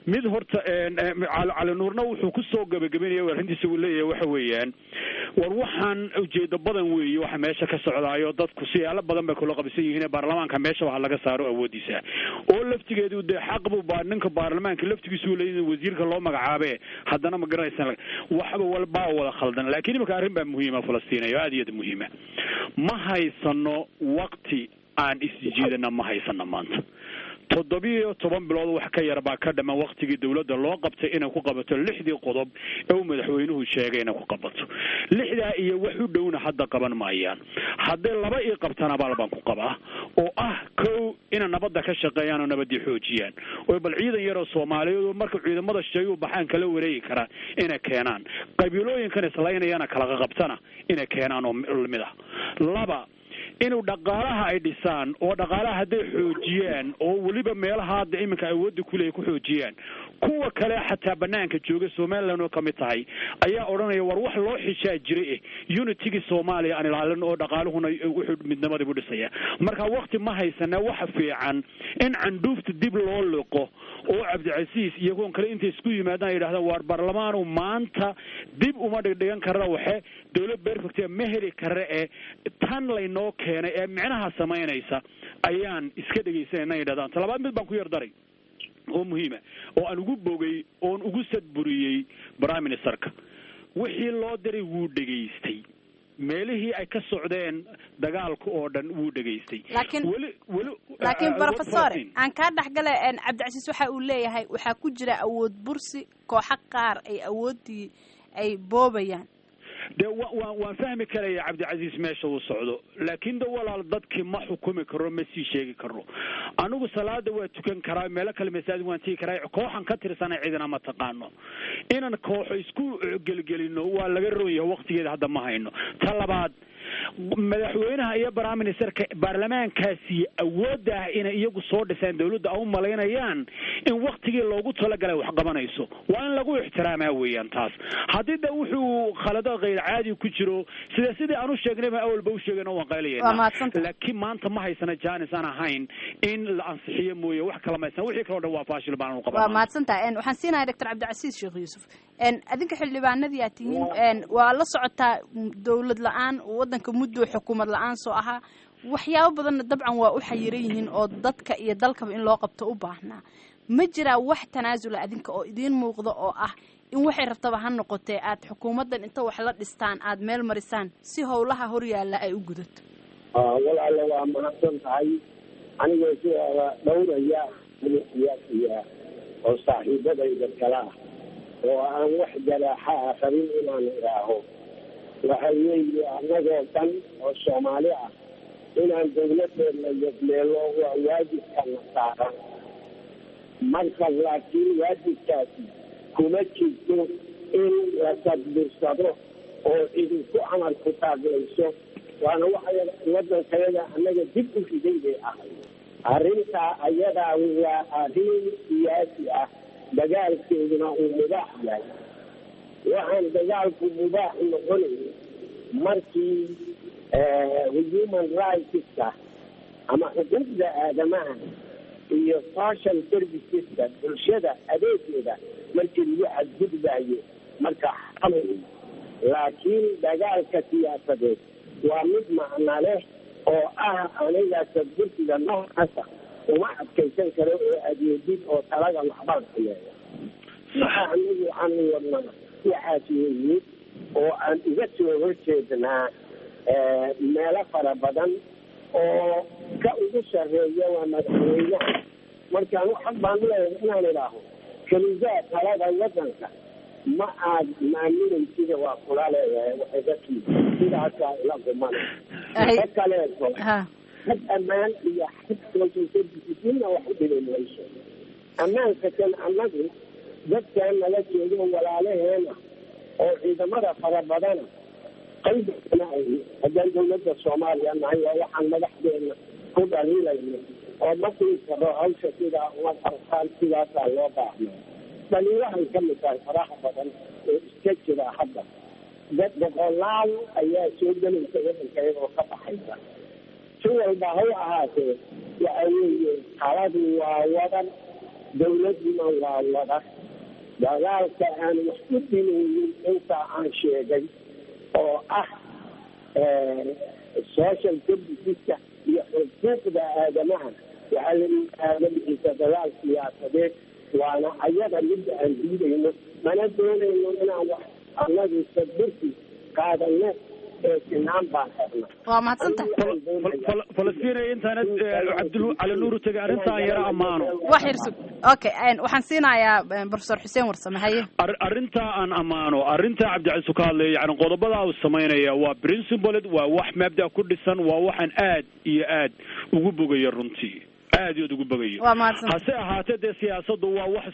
mid horta cali nuurna wuxuu ku soo gabagabeynaya arrintiisa uu leeyahay waxa weeyaan war waxaan ujeedo badan weeye waxa meesha ka socdaayo dadku siyaalo badan bay kula qabsan yihiin baarlamaanka meesha waxa laga saaro awoodiisa oo laftigeedu de xaq buu baa ninka baarlamaanka laftigiisu leeyahay wasiirka loo magacaabe haddana ma garanaysan waxba walba wada khaldan laakiin imika arrin baa muhiima Falastiinayo aad iyo aad muhiima ma haysano waqti aan isjiidana ma haysano maanta 17 bilood wax ka yar baa ka dhamaan waqtigii dawladda loo qabtay inay ku qabato 6 qodob ee madaxweynuhu sheegay inay ku qabato 6 iyo wax u dhowna hadda qaban maayaan hadday 2 ii qabtana baan ku qabaa oo ah kow in nabadda ka shaqeeyaan oo nabadii xoojiyaan oo bal ciidan yar oo Soomaaliyeed marka ciidamada shay u baxaan kala wareegi kara inay keenaan qabiilooyinkan islaynayana kala qabtana inay keenaan oo mid ah 2 inuu dhaqaalaha ay dhisaan oo dhaqaalaha haday xoojiyaan oo waliba meelaha hadda iminka awood ku leeyahay ku xoojiyaan kuwa kale xataa banaanka jooga Soomaaliland oo kamid tahay ayaa oranaya war wax loo xishaa jiray unity-ga Soomaaliya aan ilaalin oo dhaqaaluhuna wuxuu midnimada u dhisaya marka waqti ma haysana waxa fiican in candufta dib loo liqo oo Cabdicasiis iyagoon kale inta isku yimaadaan yiraahdaan war baarlamaanu maanta dib uma dhigdhigan karna waxa dawlad perfect ma heli kara ee tan laynoo keenay ee macnaha sameynaysa ayaan iska dhageysanayna yiraahdaan talabaad mid baan ku yar daray oo muhiima oo aan ugu bogay oo ugu sadburiyay prime ministerka wixii loo diray wuu dhageystay meelihii ay ka socdeen dagaalka oo dhan wuu dhageystay laakiin professor aan ka dhaxgalay Cabdicasiis waxa uu leeyahay waxa ku jira awood bursi koox qaar ay awoodii ay boobayaan de waan fahmi karaya Cabdicasiis meesha uu socdo laakiin walaal dadkii ma xukumi karo ma sii sheegi karo anigu salaada waa tukan karaa meel kale masaajid waan tii karaa kooxan ka tirsanay ciidana ma taqaano inaan kooxo isku gelgelino waa laga rooyahay waqtigeeda hadda ma hayno talabaad madaxweynaha iyo prime ministerka baarlamaankaasi awooda in iyagu soo dhisaan dawladda ay u maleynayaan in waqtigii loogu talagalay wax qabanayso waa in lagu ixtiraamaa weeyaan taas hadii da wuxuu khalada qeyr caadi ku jiro sidii aanu sheegnay ma awalba u sheegano waan qaylayna laakiin maanta ma haysana jaanis aan ahayn in la ansixiyo mooye wax kala ma haysan wixii kale oo dhan waa faashil baan u qabaa waa maadsantahay waxaan siinayaa Dr. Cabdicasiis Sheekh Yuusuf adinka xildhibaanadii aad tihiin waa la socotaa dawlad la'aan wadanka muddo xukuumad la'aan soo aha waxyaabo badan dabcan waa u xayiran yihiin oo dadka iyo dalkaba in loo qabto u baahnaa ma jira wax tanaazul adinka oo idin muuqdo oo ah in waxay rabtaba ha noqotee aad xukuumadan inta wax la dhistaan aad meel marisaan si howlaha hor yaala ay u gudato walaalo waa mahadsan tahay aniga sida dhowraya siyaasiya oo saaxiibadayda kala oo aan wax jaraaxa qabin inaan iraaho waxa weeye annagoo dhan oo Soomaali ah inaan dawladeena yadmeelo waa waajibkana saaran marka laakiin waajibkaasi kuma jirto in la tadbiirsado oo idinku amal ku taaglayso waana wadankayaga annaga dib u riday bay ahay arrintaa ayadaa waa arrin siyaasi ah dagaalkeeduna uu mubaax yahay waxaan dagaalku mubaax noqonayn markii human rightska ama xuquuqda aadamaha iyo social serviceska bulshada adeegeeda markii lagu xadgudbaayo marka xamil laakiin dagaalka siyaasadeed waa mid macno leh oo ah aniga tadbirsiga noocaasa uma adkaysan karo oo adeegid oo talaga waxbaan sameeya waxa anigu aan wadnaa waxaas weeye oo aan uga soo horjeednaa meelo fara badan oo ka ugu sarreeya waa madaxweynaha markaan xaq baan leeyahay inaan idhaaho keligaa talada wadanka ma aad maaminaysida waa kula leeyahay waxay dadkii sidaasaa ila qumana ka kaleeto xag ammaan iyo xag soosoosadisina wax u dhiban mayso ammaanka kan annagu dadkaan nala jeedo walaalaheena oo ciidamada fara badana qaybna ay haddaan dawladda Soomaaliya nahay waa waxaan madaxdeena ku dhaliilayno oo markii karo hawsha sidaa uma qarqaan sidaasaa loo baahnaa dhaliilahay ka mid tahay faraha badan oo iska jira hadda dad boqolaal ayaa soo gelaysa wadanka iyagoo ka baxaysa si walba ha u ahaatee waxa weeye qaladu waa wadan dawladuna waa wada dagaalka aan wax ku dhimaynin intaa aan sheegay oo ah social serviceska iyo xuquuqda aadamaha waxaa la yidhaahda dagaal siyaasadeed waana ayada midda aan diidayno mana doonayno inaan wax annagu sadursi qaadano ee sinaan baan xirna waa mahadsantahay falastiin intaanad cabdicali nuur tagay arrintaan yara ammaano wax yar okay waxaan siinayaa professor xuseen warsame haye arrintaa aan ammaano arrintaa cabdicali ka hadlay yani qodobada uu sameynaya waa principled waa wax mabda ku dhisan waa waxaan aad iyo aad ugu bogayo runtii aad iyo ugu bogayo hase ahaatee dee siyaasaddu waa wax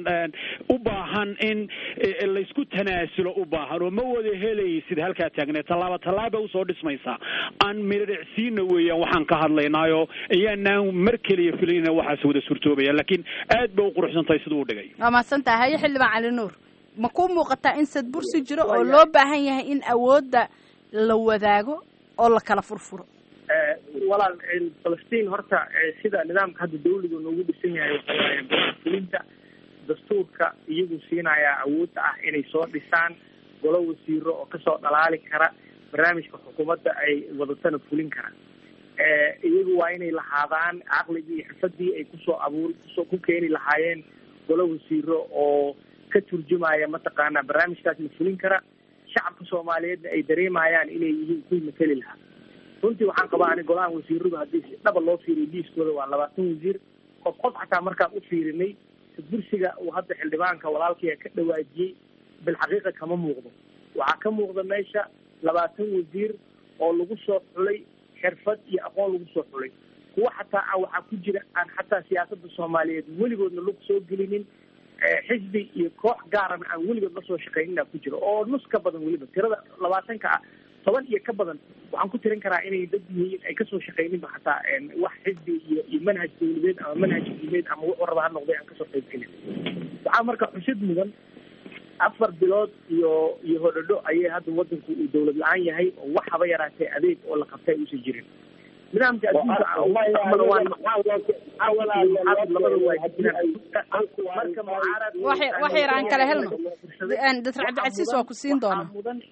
u baahan in la isku tanaasulo u baahan oo ma wada helaysid halkaa taagnee tallaaba usoo dhismaysaa aan miradhicsiina weeyaan waxaan ka hadlaynaayo ayaanaan mar keliya filayna waxaas wada surtoobaya laakiin aad ba u quruxsan tahay siduu u dhigay waa mahadsantahay haye xildhibaan cali nuur ma ku muuqataa in sadbursi jiro oo loo baahan yahay in awoodda la wadaago oo la kala furfuro walaal falastiin horta sida nidaamka hadda dawliga noogu dhisan yahay waxawaaye fulinta dastuurka iyagu siinayaa awoodda ah inay soo dhisaan golo wasiiro oo kasoo dhalaali kara barnaamijka xukuumadda ay wadatana fulin karaan iyagu waa inay lahaadaan caqligii iyo xirfadii ay ku keeni lahaayeen golo wasiiro oo ka turjumaya mataqaanaa barnaamijkaas la fulin kara shacabka soomaaliyeedna ay dareemayaan inay yihiin kuwii mateli lahaa runtii waxaan qabaa ani golahan wasiiradu haddii si dhaba loo fiiriyo liiskooda waa 20 wasiir qof xataa markaan u fiirinay bursiga uu hadda xildhibaanka walaalkii ka dhawaajiyey bilxaqiiqa kama muuqdo waxaa ka muuqda meesha 20 wasiir oo lagu soo xulay xirfad iyo aqoon lagu soo xulay kuwa xataa waxaa ku jira aan xataa siyaasadda soomaaliyeed weligoodna lagu soo gelinin xisbi iyo koox gaarana aan weligood la soo shaqaynina ku jiro oo nus ka badan weliba tirada 20 ah 10 iyo ka badan waxaan ku tirin karaa inay dad yihiin ay kasoo shaqayninba xataa wax xisbi iyo manhaj dawladeed ama manhaj diimeed ama wuxuu raba ha noqday aan kasoo qayb gelin waxaa marka xusid mudan 4 bilood iyo hodhodho ayay hadda wadanku uu dawlad la-aan yahay oo wax haba yaraatee adeeg oo la qabtay uusan jirin nidaamka adduunka wax yar aan kala helno dr cabdicasiis waa ku siin doona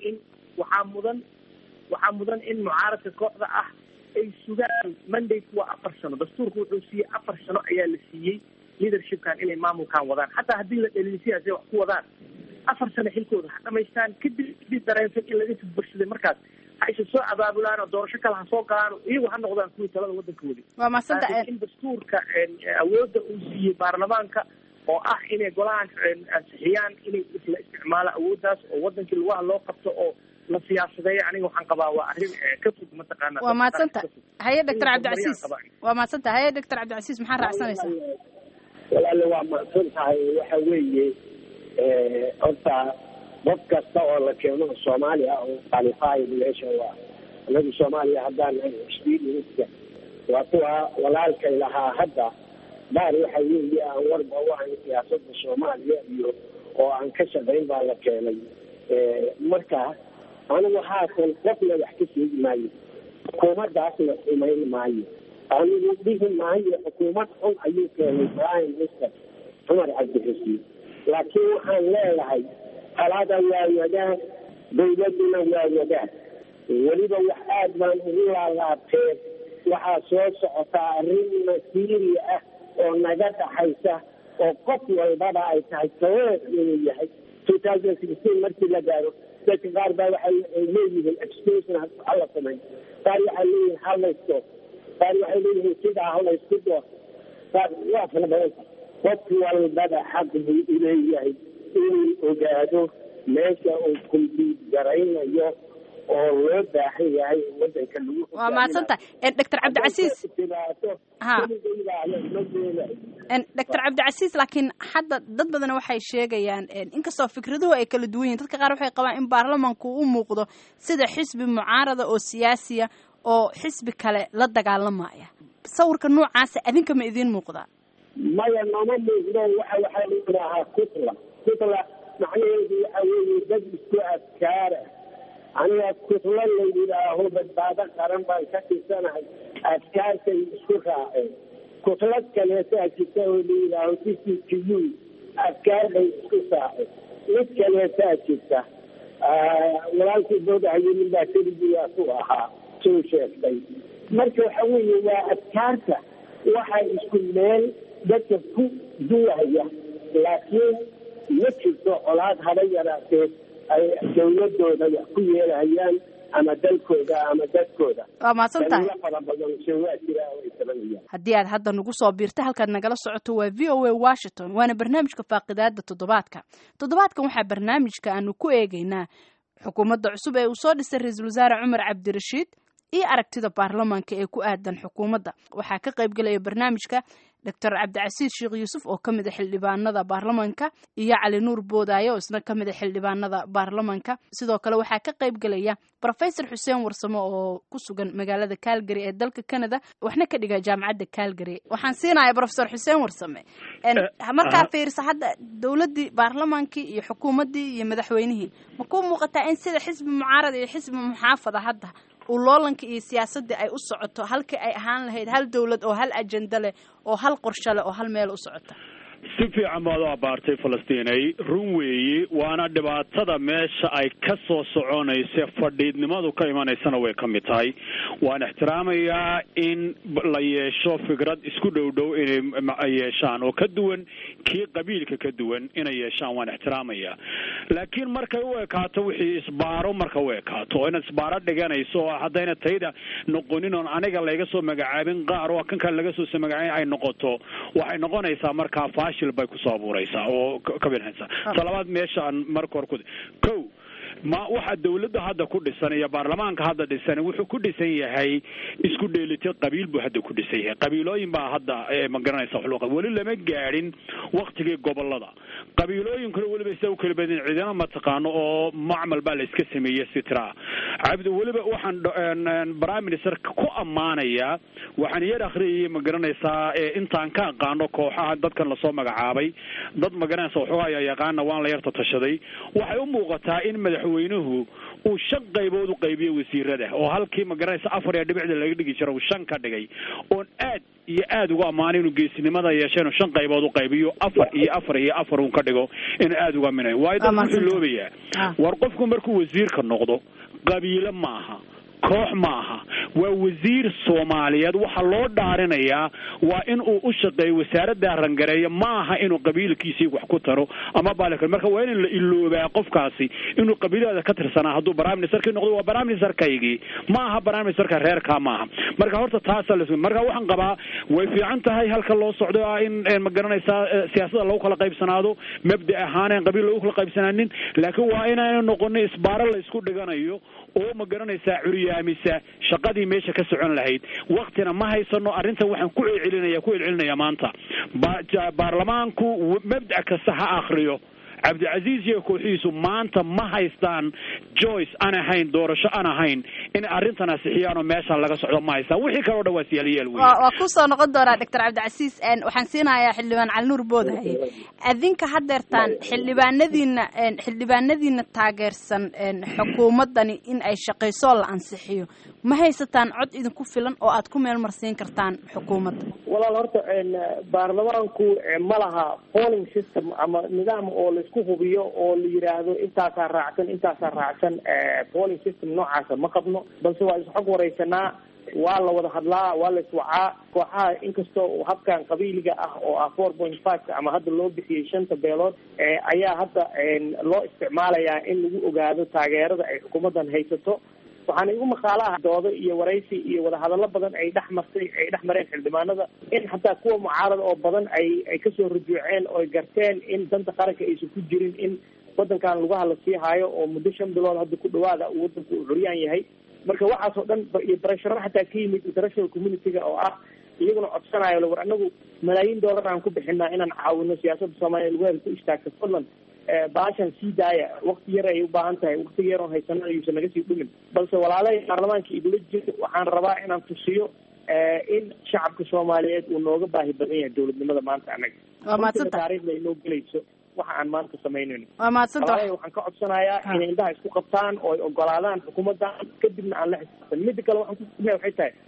waxaa mudan in mucaaradka kooxda ah ay sugaan mandate waa 4 sano dastuurka wuxuu siiyey 4 sano ayaa la siiyey leadershipkan inay maamulkan wadaan xataa haddii la dhaliisiyaas ay wax ku wadaan 4 sano xilkooda ha dhamaystaan kadib dareensan in laga bursaday markaas ha isa soo abaabulaan oo doorasho kale ha soo galaan iyagu ha noqdaan kuwii talada wadanka weli waa maasanta in dastuurka awoodda uu siiyey baarlamaanka oo ah inay golahan ansixiyaan inay isla isticmaalo awooddaas oo wadankii lugaha loo qabto oo la siyaasadeeyo aniga waxaan qabaa waa arrin ka fog mataqaana waa maasanta haye dr cabdicasiis waa maasanta haye dr cabdicasiis maxaa raacsanaysaa walaale waa mahadsan tahay waxa weeye horta qof kasta oo la keeno soomaaliya oo qualified meesha waa anagu soomaaliya haddaan experience waa kuwa walaalkay lahaa hadda baar waxa weeye aan warba u ahayn siyaasadda soomaaliya iyo oo aan ka shaqayn baa la keenay marka anigu haatan qofna wax ka sheegi maayo xukuumaddaasna xumayn maayo anigu dhihi maayo xukuumad xun ayuu keenay prime minister cumar cabdixusiin laakiin waxaan leedahay talada waa wadaan dawladduna waa wadaan weliba wax aad baan ugu laalaabtee waxaa soo socotaa arrin masiiri ah oo naga dhaxaysa oo qof walbaba ay tahay taweed inuu yahay 2016 markii la gaaro dadka qaar baa waxay leeyihiin extension hala samay qaar waxay leeyihiin halaysto qaar waxay leeyihiin sidaa halaysku door qaar waa kala badan qof walbaba xaq buu u leeyahay inuu ogaado meesha uu kumbiid garaynayo oo loo baahan yahay wadanka lagu waa maadsantahay dr cabdicasiis dr cabdicasiis laakiin hadda dad badan waxay sheegayaan inkastoo fikraduhu ay kala duwan yihin dadka qaar waxay qabaan in baarlamanku u muuqdo sida xisbi mucaarada oo siyaasiya oo xisbi kale la dagaalamaya sawirka noocaasa adinka ma idiin muuqdaa maya nama muuqdo waxaa la yidhaahaa kutla macnaheedu waxa weeye dad isku adkaara aniga kutlo la yidhaaho badbaado qaran baan ka tirsanahay adkaartay isku raaceen kutlad kaleetaa jirta oo la yidhaaho CCTU afkaar bay isku saacay mid kaleetaa jirta walaalkii boodahaynin baa keligiiaa ku ahaa soo sheegtay marka waxa weeye waa adkaarta waxay isku meel dadka ku duwaya laakiin ma jirto colaad haba yaraatee ay dawladooda wax ku yeelahayaan ama dalkooda ama dadkooda. waa mahadsantahay. haddii aad hadda nagu soo biirta halkaad nagala socoto waa VOA Washington waana barnaamijka faaqidaada toddobaadkan waxaa barnaamijka aanu ku eegaynaa xukuumadda cusub ee uu soo dhisay ra-iisul wasaare Cumar Cabdirashiid iyo aragtida baarlamaanka ee ku aadan xukuumadda. waxaa ka qayb galaya barnaamijka Dr. Cabdicasiis Sheekh Yuusuf oo kamid ah xildhibaanada baarlamaanka iyo Cali Nuur Boodaayo oo isna kamid ah xildhibaanada baarlamaanka. sidoo kale waxaa ka qayb galaya Professor Xuseen Warsamo oo ku sugan magaalada Calgary ee dalka Canada waxna ka dhiga jaamacadda Calgary. waxaan siinayaa Professor Xuseen Warsame markaa fiirsa hadda dawladii baarlamaankii iyo xukuumadii iyo madaxweynihii ma ku muuqataa in sida xisbi mucaarad iyo xisbi muxaafada hadda uu loolanka iyo siyaasadda ay u socoto halkii ay ahaan lahayd hal dawlad oo hal ajenda leh oo hal qorshe leh oo hal meel u socota? si fiican baad u abaartay Falastiinay run weeye waana dhibaatada meesha ay ka soo soconaysa fadhiidnimadu ka imanaysana way ka mid tahay waan ixtiraamayaa in la yeesho fikrad isku dhow inay yeeshaan oo ka duwan kii qabiilka ka duwan inay yeeshaan waan ixtiraamayaa laakiin markay u ekaato wixii isbaaro marka u ekaato oo inaad isbaaro dhiganayso haddayna tayda noqonin oo aniga laga soo magacaabin qaar oo kan kale laga soo magacaabin ay noqoto waxay noqonaysaa marka fashil bay ku soo abuuraysaa oo ka binaysa talabaad meeshaan marka hore ko ma waxa dawladda hadda ku dhisan iyo baarlamaanka hadda dhisan wuxuu ku dhisan yahay isku dheelitir qabiil buu hadda ku dhisan yahay qabiilooyin baa hadda ma garanaysa wax loo qabo wali lama gaarin waqtigii gobolada qabiilooyin kale waliba isagu kala badin ciidana ma taqaano oo macmal baa la iska sameeyay sitra cabdi waliba waxaan prime minister ku amaanaya waxaan yar akhriyay ma garanaysa intaan ka qaano kooxaha dadkan la soo magacaabay dad ma garanaysa wuxuu ayaa yaqaan waan la yarta tashaday waxay u muuqataa in madaxweynuhu uu shan qaybood u qaybiyay wasiirada oo halkii ma garanaysa 4 dhibicda laga dhigi jiray uu shan ka dhigay oo aad uga amaanay inuu geesinimada yeesheen oo shan qaybood u qaybiyo 4 uu ka dhigo in aad uga minay waayda wuxuu loobayaa war qofku markuu wasiirka noqdo qabiilo maaha koox maaha waa wasiir Soomaaliyeed waxa loo dhaarinayaa waa in uu u shaqeeyo wasaaradda rangareeyo maaha inuu qabiilkiisa wax ku taro ama baalka marka waa in la iloobaa qofkaasi inuu qabiilada ka tirsanaa haduu prime minister noqdo waa prime minister kaygii maaha prime minister ka reerka maaha marka horta taas la marka waxaan qabaa way fiican tahay halka loo socdo in ma garanaysa siyaasadda lagu kala qaybsanaado mabda ahaan qabiil lagu kala qaybsanaanin laakiin waa inaan noqono isbaaro la isku dhiganayo oo ma garanaysa curiyaamisa shaqadii meesha ka socon lahayd waqtina ma haysano arinta waxaan ku celcelinaya maanta baarlamaanku mabda kasta ha akhriyo Cabdicasiis iyo kooxiisu maanta ma haystaan Joyce ana hayn doorasho ana hayn in arintana sixiyaan meesha laga socdo ma haystaan wixii kale oo dhawaasiyal weey waa ku soo noqon doona Dr. Cabdicasiis waxaan siinayaa xildhibaan Cali Nuur Boodaayo adinka hadeertaan xildhibaanadiina taageersan xukuumadani in ay shaqeyso la ansixiyo ma haysataan cod idinku filan oo aad ku meel marsiin kartaan xukuumadda walaal horta baarlamaanku ma laha polling system ama nidaam oo la isku hubiyo oo la yiraahdo intaasaa raacsan polling system noocaas ma qabno balse waa isxog wareysanaa waa la wada hadlaa waa la iswacaa kooxaha inkastoo habkan qabiiliga ah oo 4.5 ama hadda loo bixiyay 5 beelood ayaa hadda loo isticmaalayaa in lagu ogaado taageerada ay xukuumadan haysato waxaan igu maqaalaha doodo iyo waraysi iyo wada hadallo badan ay dhex mareen xildhibaanada in xataa kuwa mucaarad oo badan ay kasoo rujuuceen oo garteen in danta qaranka aysan ku jirin in wadankan lugaha la sii haayo oo muddo 5 bilood hadda ku dhawaada uu wadanku u xuriyaan yahay marka waxaas oo dhan iyo pressure xataa ka yimid international community-ga oo ah iyaguna codsanayo war anagu malaayiin dollar aan ku bixinaa inaan caawino siyaasadda Soomaaliya lagu ku istaagto Fadlan baashan sii daaya waqti yar ay u baahan tahay waqti yar oo haysana ayuu naga sii dhumin balse walaalay baarlamaanka idulajid waxaan rabaa inaan tusiyo in shacabka Soomaaliyeed uu nooga baahi badan yahay dawladnimada maanta anaga waa maadsantahay taariikhda inoo gelayso waxa aan maanta sameynayno waa maadsantahay waxaan ka codsanayaa in indaha isku qabtaan oo ay ogolaadaan xukuumadda kadibna aan la xisaabtan mid kale waxaan ku sameeyaa waxay tahay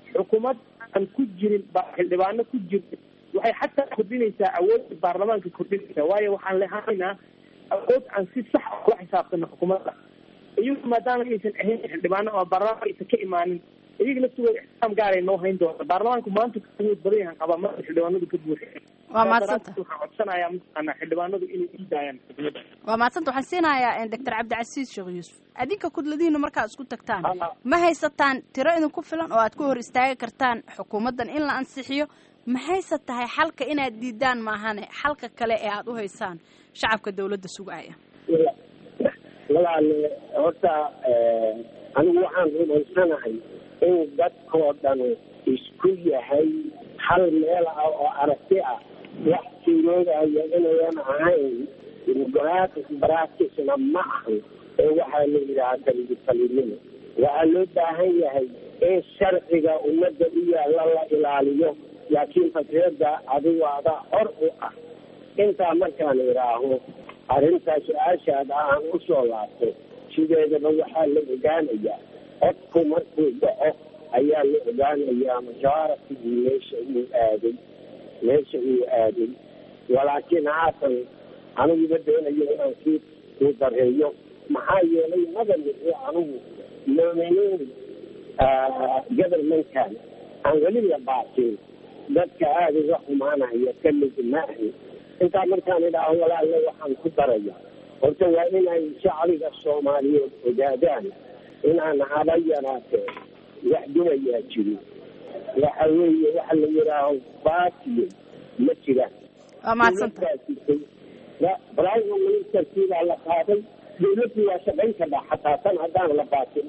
xukuumad aan ku jirin xildhibaano ku jirin waxay xataa kordhinaysaa awoodda baarlamaanka kordhinaysaa, waayo waxaan lehaynaa awood aan si sax ah kula xisaabtano xukuumadda. iyagu maadaama aysan ahayn xildhibaano oo baarlamaanka aysan ka imaanin, iyaga laftooda ixtiraam gaaray noo hayn doonta. baarlamaanku maanta awood badan yahan qabaa marka xildhibaanadu ka buuxeen. waa maadsanta waxaan codsanayaa mataqaanaa xildhibaanadu inay iidaayaan xukuumadda. waa maadsanta waxaan siinayaa doctor cabdicasiis sheekh yuusuf, adinka kudladihiina markaad isku tagtaan ma haysataan tiro idinku filan oo aad ku hor istaagi kartaan xukuumaddan in la ansixiyo? maxayse tahay xalka inaad diidaan maahane xalka kale ee aada u haysaan shacabka dawladda sugaya? walaale horta anigu waxaan rumaysanahay in dadkoo dhan isku yahay hal meel ah oo aragti ah, wax tiroodaya inayan ahayn baraakisna ma ahan ee waxaa la yidhahaa daligisalinimo. waxaa loo baahan yahay in sharciga ummadda u yaalla la ilaaliyo, laakiin fakriyadda adigu adaa hor u ah. intaa markaan idhaaho arrintaa su-aashaada aan u soo laabto, sideedaba waxaa la ogaanayaa codku markuu dhaco ayaa la ogaanayaa majaaratigi meesha uu aaday. walaakiin haatan aniguba doonayo inaan kuu dareeyo, maxaa yeelay madanici anigu nominayn govermentkan aan weli la baasin dadka aada uga xumaanaya ka mid maahi. intaa markaan idhaaho walaalle waxaan ku daraya, horta waa inay shacbiga soomaaliyeed ogaadaan inaan haba yaraatee wax dumayaa jiro. waxa weeye waxa la yidhaaho baatiyo ma jiraan. waa maadsanta prime ministerkiibaa la qaaday, dawladdu waa shaqayn kartaa xataa tan haddaan la baatin.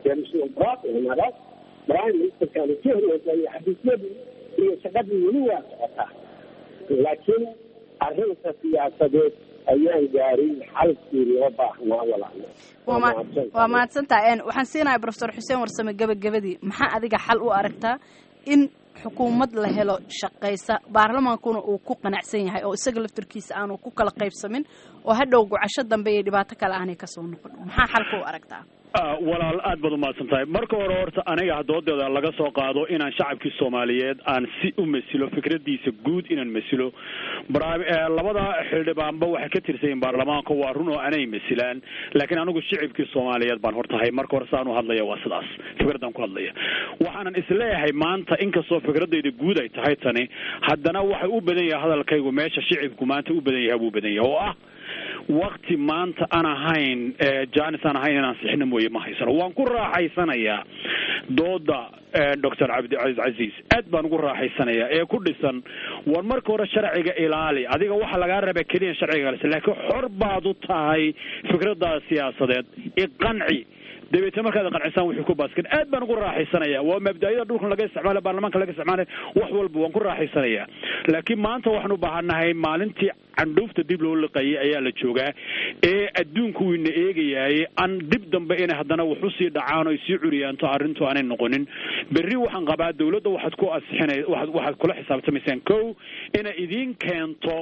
prime ministerkan ka horreysay xafiisyadii iyo shaqadii weli waa socotaa, laakiin arrinta siyaasadeed ayaan gaarin xalkii loo baahnaa. walaalo waa mahadsantaha. waxaan siinahay professor xuseen warsame gabagabadii, maxaa adiga xal u aragtaa in xukuumad la helo shaqaysa, baarlamaankuna uu ku qanacsan yahay oo isaga laftarkiisa aanu ku kala qaybsamin oo hadhow gocasho dambe iyo dhibaato kale aanay kasoo noqon? maxaa xalka u aragtaa? walaal aad baad umahadsan tahay. marka hore horta aniga doodeeda laga soo qaado inaan shacabkii soomaaliyeed aan si u masilo fikradiisa guud inaan masilo. labada xildhibaanba waxay ka tirsanyiin baarlamaanka, waa run oo anay masilaan, laakiin anigu shacabkii soomaaliyeed baan hortahay. marka hore saan u hadlaya waa sidaas, fikradaan ku hadlaya. waxaanan isleeyahay maanta inkastoo fikradayda guud ay tahay tani, haddana waxay u badan yahay hadalkaygu meesha shacibku maanta u badan yahay buu badan yahay, oo ah wakti maanta aan ahayn janis aan ahayn inaan sixno mooye ma haysano. waan ku raaxaysanayaa dooda doctor cabdicasiis, aad baan ugu raaxaysanayaa ee ku dhisan war marka hore sharciga ilaali, adiga waxa lagaa raba keliya sharciga ilaali, laakiin xor baad u tahay fikradaada siyaasadeed iqanci dabeetna markaad qancisaan wixii ku baaskan. aad baan ugu raaxaysanayaa, waa mabdaa'ida dhulkan laga isticmaalo, baarlamaanka laga isticmaalo, wax walba waan ku raaxaysanayaa. laakiin maanta waxaan u baahanahay maalintii candhuufta dib loo liqayay ayaa la joogaa, ee adduunku wiina eegayaay aan dib dambe inay haddana wax usii dhacaan oo sii curiyaanto arrintu aanay noqonin. berri waxaan qabaa dawladda waxaad ku asixinay waxaad kula xisaabtamaysaan kow inay idiin keento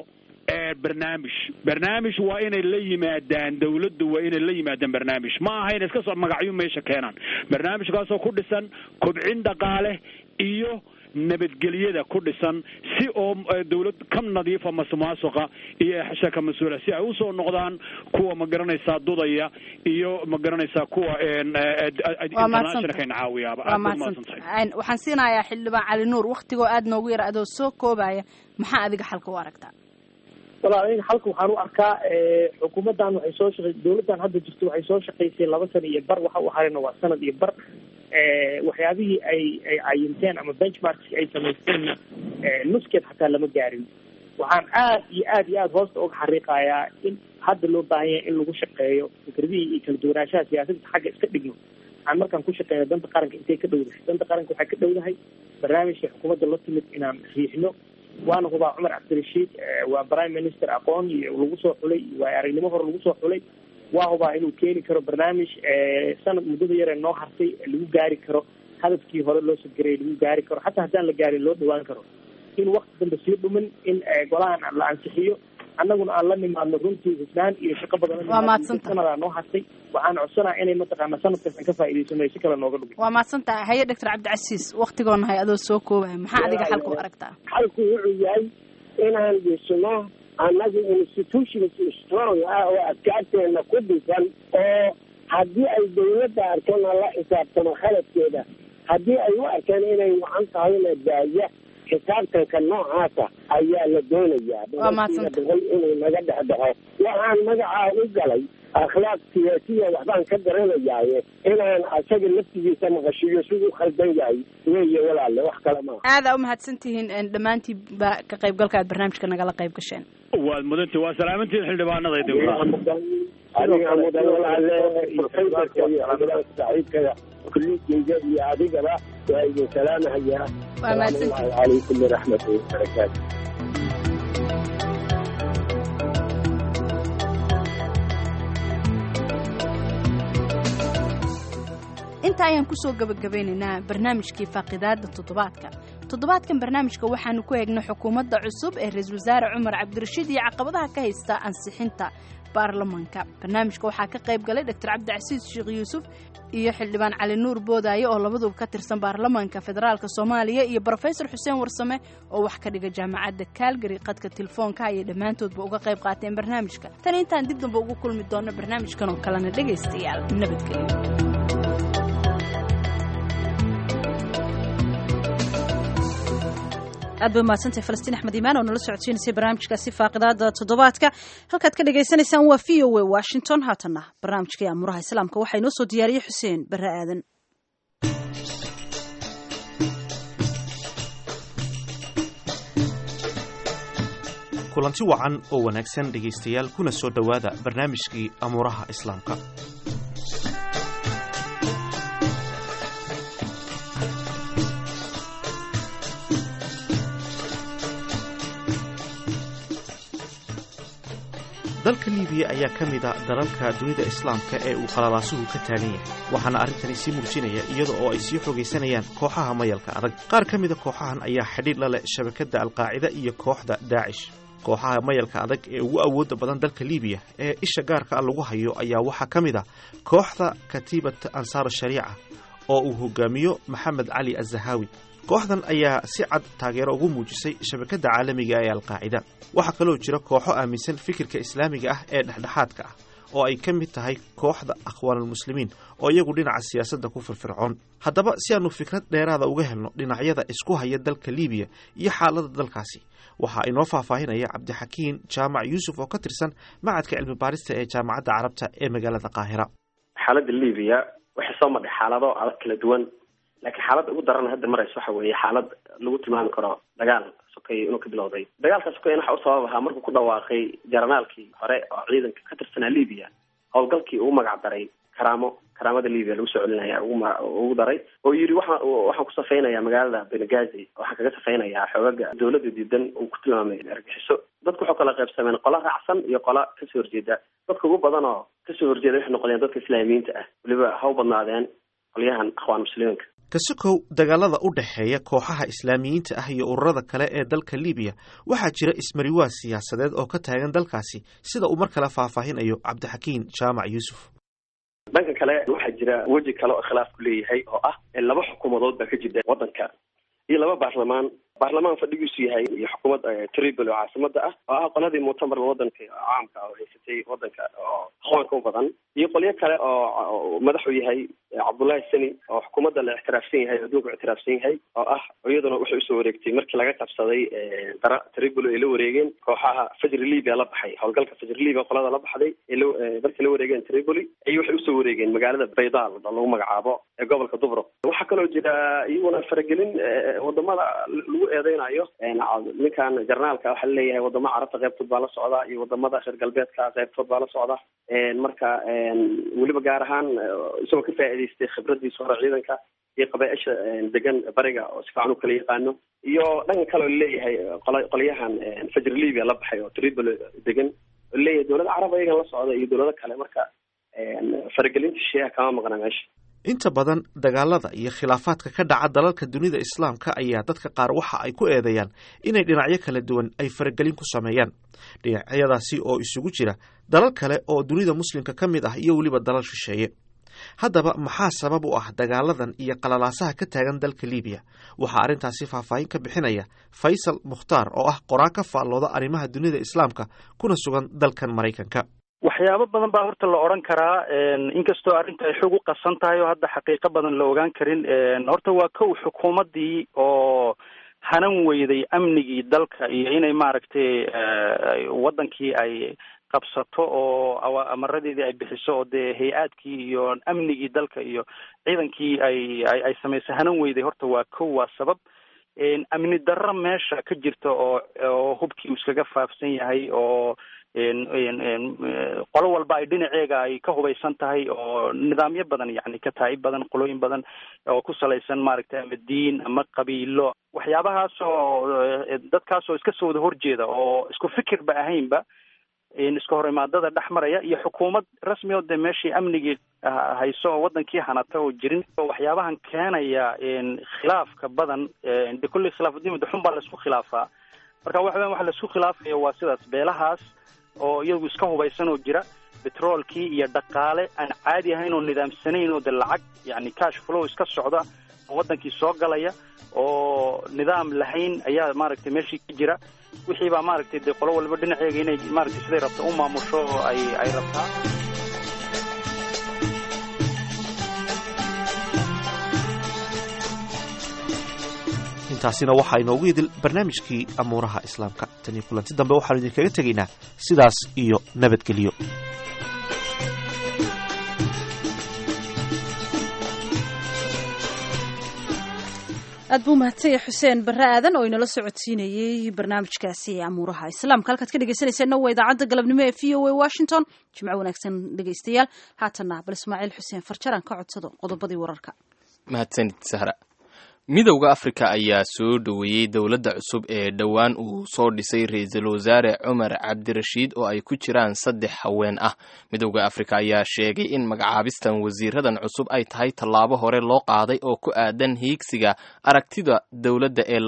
barnaamij waa inay la yimaadaan, dawladdu waa inay la yimaadaan barnaamij, ma aha inay iska soo magacyo meesha keenaan. barnaamijkaasoo ku dhisan kobcin dhaqaale iyo nabadgelyada ku dhisan, si oo dawlad ka nadiifa masuqmaasuqa iyo xashaka mas-uula, si ay usoo noqdaan kuwa magaranaysaa dudaya iyo magaranaysaa kuwa internationalka caawiyaaba. waxaan siinayaa xildhibaan cali nuur, waktigoo aada noogu yara adoo soo koobaya, maxaa adiga xalka u aragtaa? walaal aniga xalka waxaan u arkaa xukuumaddan waxay soo shaqey dawladdan hadda jirto waxay soo shaqaysay 2 sano iyo bar, waxa u harayna waa sanad iyo bar. waxyaabihii ay cayinteen ama benchmarkski ay samaysteen nuskeed xataa lama gaarin. waxaan aad iyo aad hoosta uga xariiqayaa in hadda loo baahan yahay in lagu shaqeeyo fikradihii iyo kala duwanaanshaha siyaasadda xagga iska dhigno. waxaan markaan ku shaqeyno danta qaranka intay ka dhowdahay, danta qaranka waxay ka dhowdahay barnaamijka xukuumadda la timid inaan riixno. waana hubaa cumar cabdirashiid waa prime minister aqoon iyo lagu soo xulay, waayo aragnimo hore lagu soo xulay. waa hubaa inuu keeni karo barnaamij sanad muddada yaree noo hartay lagu gaari karo hadafkii hore loo sodgaray, lagu gaari karo xataa haddaan la gaarin loo dhawaan karo. in wakti dambe sii dhumin, in golahan la ansixiyo, annaguna aan la nimaadno runtii hufnaan iyo shaqo badan sanadaa noo hartay waxaan codsanaha inay mataqaana sanadkaas ka faa'iidaysano si kale nooga dhugin waa mahadsantaha haye doctor cabdicasiis waktigoona hay adoo soo koobaya maxaa adiga xalka u aragtaa xalku wuxuu yahay inaan dhisno annaga institutions strong ah oo adkaarteena ku dhisan oo haddii ay dawladda arkeen la xisaabtamo khaladkeeda haddii ay u arkeen inay wacan tahay la daaya xisaabtanka noocaasa ayaa la doonayaa inuu naga dhex dhaco waxaan magacaa u galay akhlaaq siyaasiya waxbaan ka garanayaaye inaan asaga laftigiisa maqashiyo siduu khaldan yahay weeye walaalle wax kale maaha aada umahadsan tihiin dhammaantiinba ka qaybgalka aad barnaamijka nagala qayb gasheen waad mudanti waa salaamantiin xildhibaanada adiga mudan walaalle profesorka iyo cabdilaahi saaxiibkaya kulligeyga iyo adigaba waa idin salaamahayaa waa mahadsantihiin calaykum waraxmatullahi wabarakaatu inta ayaan kusoo gabagabeynaynaa barnaamijkii faaqidaada toddobaadkan barnaamijka waxaanu ku eegnay xukuumadda cusub ee ra-iisul wasaare cumar cabdirashiid iyo caqabadaha ka haysta ansixinta baarlamaanka barnaamijka waxaa ka qayb galay doctor cabdicasiis sheekh yuusuf iyo xildhibaan cali nuur boodaaye oo labaduba ka tirsan baarlamaanka federaalk soomaaliya iyo brofesor xuseen warsame oo wax ka dhiga jaamacadda kaalgari qadka telefoonka ayay dhammaantoodba uga qayb qaateen barnaamijka tan intaan dib damba ugu kulmi doonno barnaamijkan oo kalena dhegaystayaal nabadgelyo aad bay umahadsantay falastiin axmed iimaan oo nala socodsiinaysay barnaamijkaasi faaqidaada toddobaadka halkaad ka dhagaysanaysaan waa v o a washington haatanna barnaamijkai amuraha islaamka waxaa inoo soo diyaariyey xuseen barre aadan kulanti wacan oo wanaagsan dhegaystayaal kuna soo dhowaada barnaamijkii amuuraha islaamka dalka liibiya ayaa ka mid a dalalka dunida islaamka ee uu qalalaasuhu ka taagan yahay waxaana arrintani sii muujinaya iyada oo ay sii xoogaysanayaan kooxaha mayalka adag qaar ka mida kooxahan ayaa xidhiidh la leh shabakadda alqaacida iyo kooxda daacish kooxaha mayalka adag ee ugu awoodda badan dalka liibiya ee isha gaarka ah lagu hayo ayaa waxaa ka mid a kooxda katiibat ansaar shariica oo uu hogaamiyo maxamed cali azahaawi kooxdan ayaa si cad taageero ugu muujisay shabakadda caalamiga ee alqaacida waxaa kaloo jira kooxo aaminsan fikirka islaamiga ah ee dhexdhexaadka ah oo ay ka mid tahay kooxda akhwaanulmuslimiin oo iyagu dhinaca siyaasadda ku firfircoon haddaba si aannu fikrad dheeraada uga helno dhinacyada isku haya dalka liibiya iyo xaaladda dalkaasi waxaa inoo faahfaahinaya cabdixakiin jaamac yuusuf oo ka tirsan macadka cilmi baarista ee jaamacadda carabta ee magaalada qaahira xaaladda liibiya waxay soo madhay xaalado adag kala duwan laakiin xaaladda ugu daran hadda maraysa waxa weeye xaalad lagu tilmaami karo dagaal sokeeye inuu ka bilowday dagaalka sokeyen waxa u sabab ahaa markuu ku dhawaaqay jaranaalkii hore oo ciidanka ka tirsanaa liibiya howlgalkii uu magac daray karaamada liibiya lagu soo celinaya ugu daray oo yidhi waxaan ku safeynayaa magaalada bengazi waxaan kaga safeynayaa xoogaga dawladda diidan uu ku tilmaamay argaxiso dadku waxuu kala qaybsameen qola raacsan iyo qola kasoo horjeeda dadka ugu badan oo kasoo horjeeda waxay noqdeen dadka islaamiyiinta ah weliba ha u badnaadeen qolyahan akhwaan muslimiinka kasikow dagaalada u dhexeeya kooxaha islaamiyiinta ah iyo ururada kale ee dalka liibiya waxaa jira ismariwaa siyaasadeed oo ka taagan dalkaasi sida uu mar kale faahfaahinayo cabdixakiin jaamac yuusuf dhanka kale waxaa jira weji kale oo khilaafku leeyahay oo ah laba xukuumadood baa ka jirta waddanka iyo laba baarlamaan fadhigiisu yahay iyo xukuumad tribal oo caasimada ah oo ah qoladii muctamarka wadanka caamka oo haysatay wadanka oo akhwaanka u badan iyo qolyo kale oo madaxu yahay cabdullaahi sani oo xukuumadda la ictiraafsan yahay oo adduunka ictiraafsan yahay oo ah iyaduna waxay usoo wareegtay markii laga qabsaday dara tribal ay la wareegeen kooxaha fajri libya la baxay howlgalka fajri libya qolada la baxday markii la wareegeen tripoli ay waxay usoo wareegeen magaalada baydaal oo lagu magacaabo ee gobolka dubro waxaa kaloo jira iyaguna faragelin wadamada lagu eedeynayo ninkan jarnaalka waxaa laleeyahay wadamo carabta qaybtood baa la socda iyo wadamada reer galbeedka qaybtood baa la socda marka weliba gaar ahaan isagoo ka faa'iidaystay khibradiisa hore ciidanka iyo qabaaisha degan bariga oo si fiican u kala yaqaano iyo dhanka kale oo laleeyahay qolyahan fajr libya la baxay oo tribal degan oo laleeyahay dowlada carab ayagan la socda iyo dowlado kale marka faragelinta sheeha kama maqna meesha inta badan dagaalada iyo khilaafaadka ka dhaca dalalka dunida islaamka ayaa dadka qaar waxa ay ku eedeeyaan inay dhinacyo kala duwan ay faragelin ku sameeyaan dhinacyadaasi oo isugu jira dalal kale oo dunida muslimka ka mid ah iyo weliba dalal shisheeye. haddaba maxaa sabab u ah dagaaladan iyo qalalaasaha ka taagan dalka libiya? waxaa arrintaasi faahfaahin ka bixinaya faysal mukhtaar oo ah qoraan ka faallooda arrimaha dunida islaamka kuna sugan dalkan maraykanka. waxyaabo badan baa horta la odhan karaa, inkastoo arrinta ay xoog u qasan tahay oo hadda xaqiiqo badan la ogaan karin. horta waa kow xukuumaddii oo hanan weyday amnigii dalka iyo inay maaragtay wadankii ay qabsato oo amaradeedii ay bixiso oo dee hay-aadkii iyo amnigii dalka iyo ciidankii ay samayso hanan weyday. horta waa kow, waa sabab. amni darro meesha ka jirta oo hubkii uu iskaga faafsan yahay oo qolo walba ay dhinaceega ay ka hubaysan tahay oo nidaamyo badan yani kataa'ib badan qolooyin badan oo ku salaysan maaragtay ama diin ama qabiilo, waxyaabahaas oo dadkaas oo iska soo wada horjeeda oo isku fikirba ahaynba, iska hor imaadada dhex maraya iyo xukuumad rasmi oo de meeshii amnigii hayso oo wadankii hanata oo jirin. waxyaabahan keenaya khilaafka badan, de kulli khilaafudiin xun baa laisku khilaafaa. marka waxa laisku khilaafaya waa sidaas, beelahaas oo iyagu iska hubaysan oo jira, betroolkii iyo dhaqaale aan caadi ahayn oo nidaamsanayn oo de lacag yani cash flow iska socda oo wadankii soo galaya oo nidaam lahayn ayaa maaragtay meeshii ka jira. wixii baa maaragtay de qolo walba dhinaceega inay maaragtay siday rabto u maamusho oo ay rabtaa. intaasina waxaa inoogu idil barnaamijkii amuuraha islaamka. tan iyo kulanti dambe waxaanu idinkaga tegaynaa sidaas iyo nabadgelyo. aad buu mahadsan xuseen barre aadan oo inala socodsiinayey barnaamijkaasi amuuraha islaamka. halkaad ka dhegeysanayseena waa idaacadda galabnimo ee v o a Washington. jimco wanaagsan dhegeystayaal. haatanna bal Ismaaciil Xuseen Farjaran ka codsado qodobadii wararka. mahadsanid Sahra. midowda Afrika ayaa soo dhaweeyey dowladda cusub ee dhowaan uu soo dhisay ra-iisul wasaare Cumar Cabdirashiid oo ay ku jiraan 3 haween ah. midowda Afrika ayaa sheegay in magacaabistan wasiiradan cusub ay tahay tallaabo hore loo qaaday oo ku aadan hiigsiga aragtida dowladda ee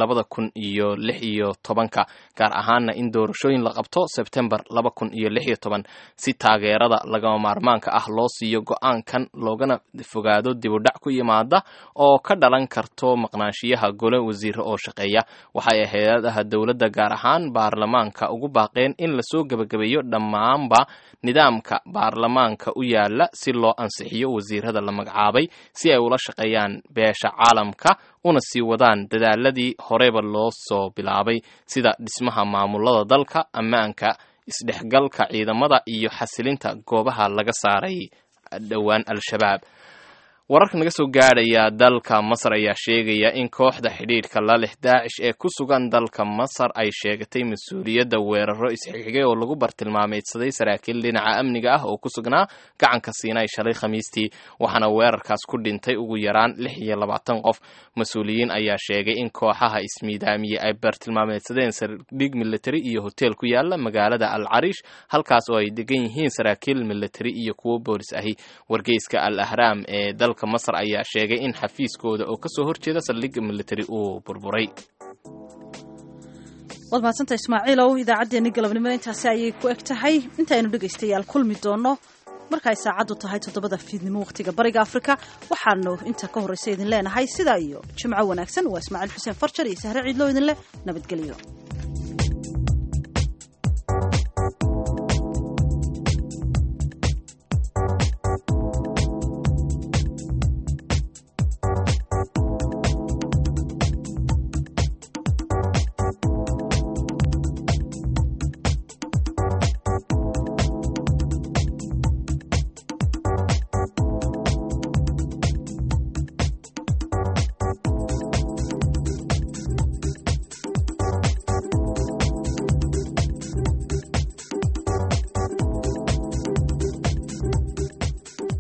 2016 gaar ahaana in doorashooyin la qabto September 2016 si taageerada lagama maarmaanka ah loo siiyo go'aankan loogana fogaado dib u dhac ku yimaada oo ka dhalan karto maqnaanshiyaha gole wasiiro oo shaqeeya. waxay hay'adaha dowladda gaar ahaan baarlamaanka ugu baaqeen in la soo gabagabeeyo dhammaanba nidaamka baarlamaanka u yaala si loo ansixiyo wasiirada la magacaabay si ay ula shaqeeyaan beesha caalamka una sii wadaan dadaaladii horeba loo soo bilaabay sida dhismaha maamulada dalka, ammaanka, isdhexgalka ciidamada iyo xasilinta goobaha laga saaray dhowaan al-shabaab. wararka naga soo gaadhaya dalka Masar ayaa sheegaya in kooxda xidhiidhka la leh Daacish ee ku sugan dalka Masar ay sheegatay mas'uuliyadda weeraro isxigxigay oo lagu bartilmaameedsaday saraakiil dhinaca amniga ah oo ku sugnaa gacanka Siinay shalay Khamiistii, waxaana weerarkaas ku dhintay ugu yaraan 26 qof. mas'uuliyiin ayaa sheegay in kooxaha ismiidaamiyay ay bartilmaameedsadeen saldhig military iyo hotel ku yaala magaalada Al Arish, halkaas oo ay degan yihiin saraakiil military iyo kuwo boolis ahi. wargeyska Al Ahram ee Masar ayaa sheegay in xafiiskooda oo ka soo horjeeda saldhigga military uu burburay. waad mahadsantahay Ismaaciilow. idaacaddeenni galabnimo intaasi ayay ku eg tahay. intaynu dhegaystayaal kulmi doono markay saacaddu tahay 7 fiidnimo waqtiga bariga Afrika. waxaanu inta ka horeysa idin leenahay sidaa iyo jimco wanaagsan. waa Ismaaciil Xuseen Farjar iyo Sahre Ciidlo idin leh nabadgelyo.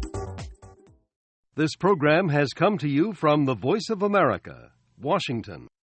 This program has come to you from the Voice of America, Washington.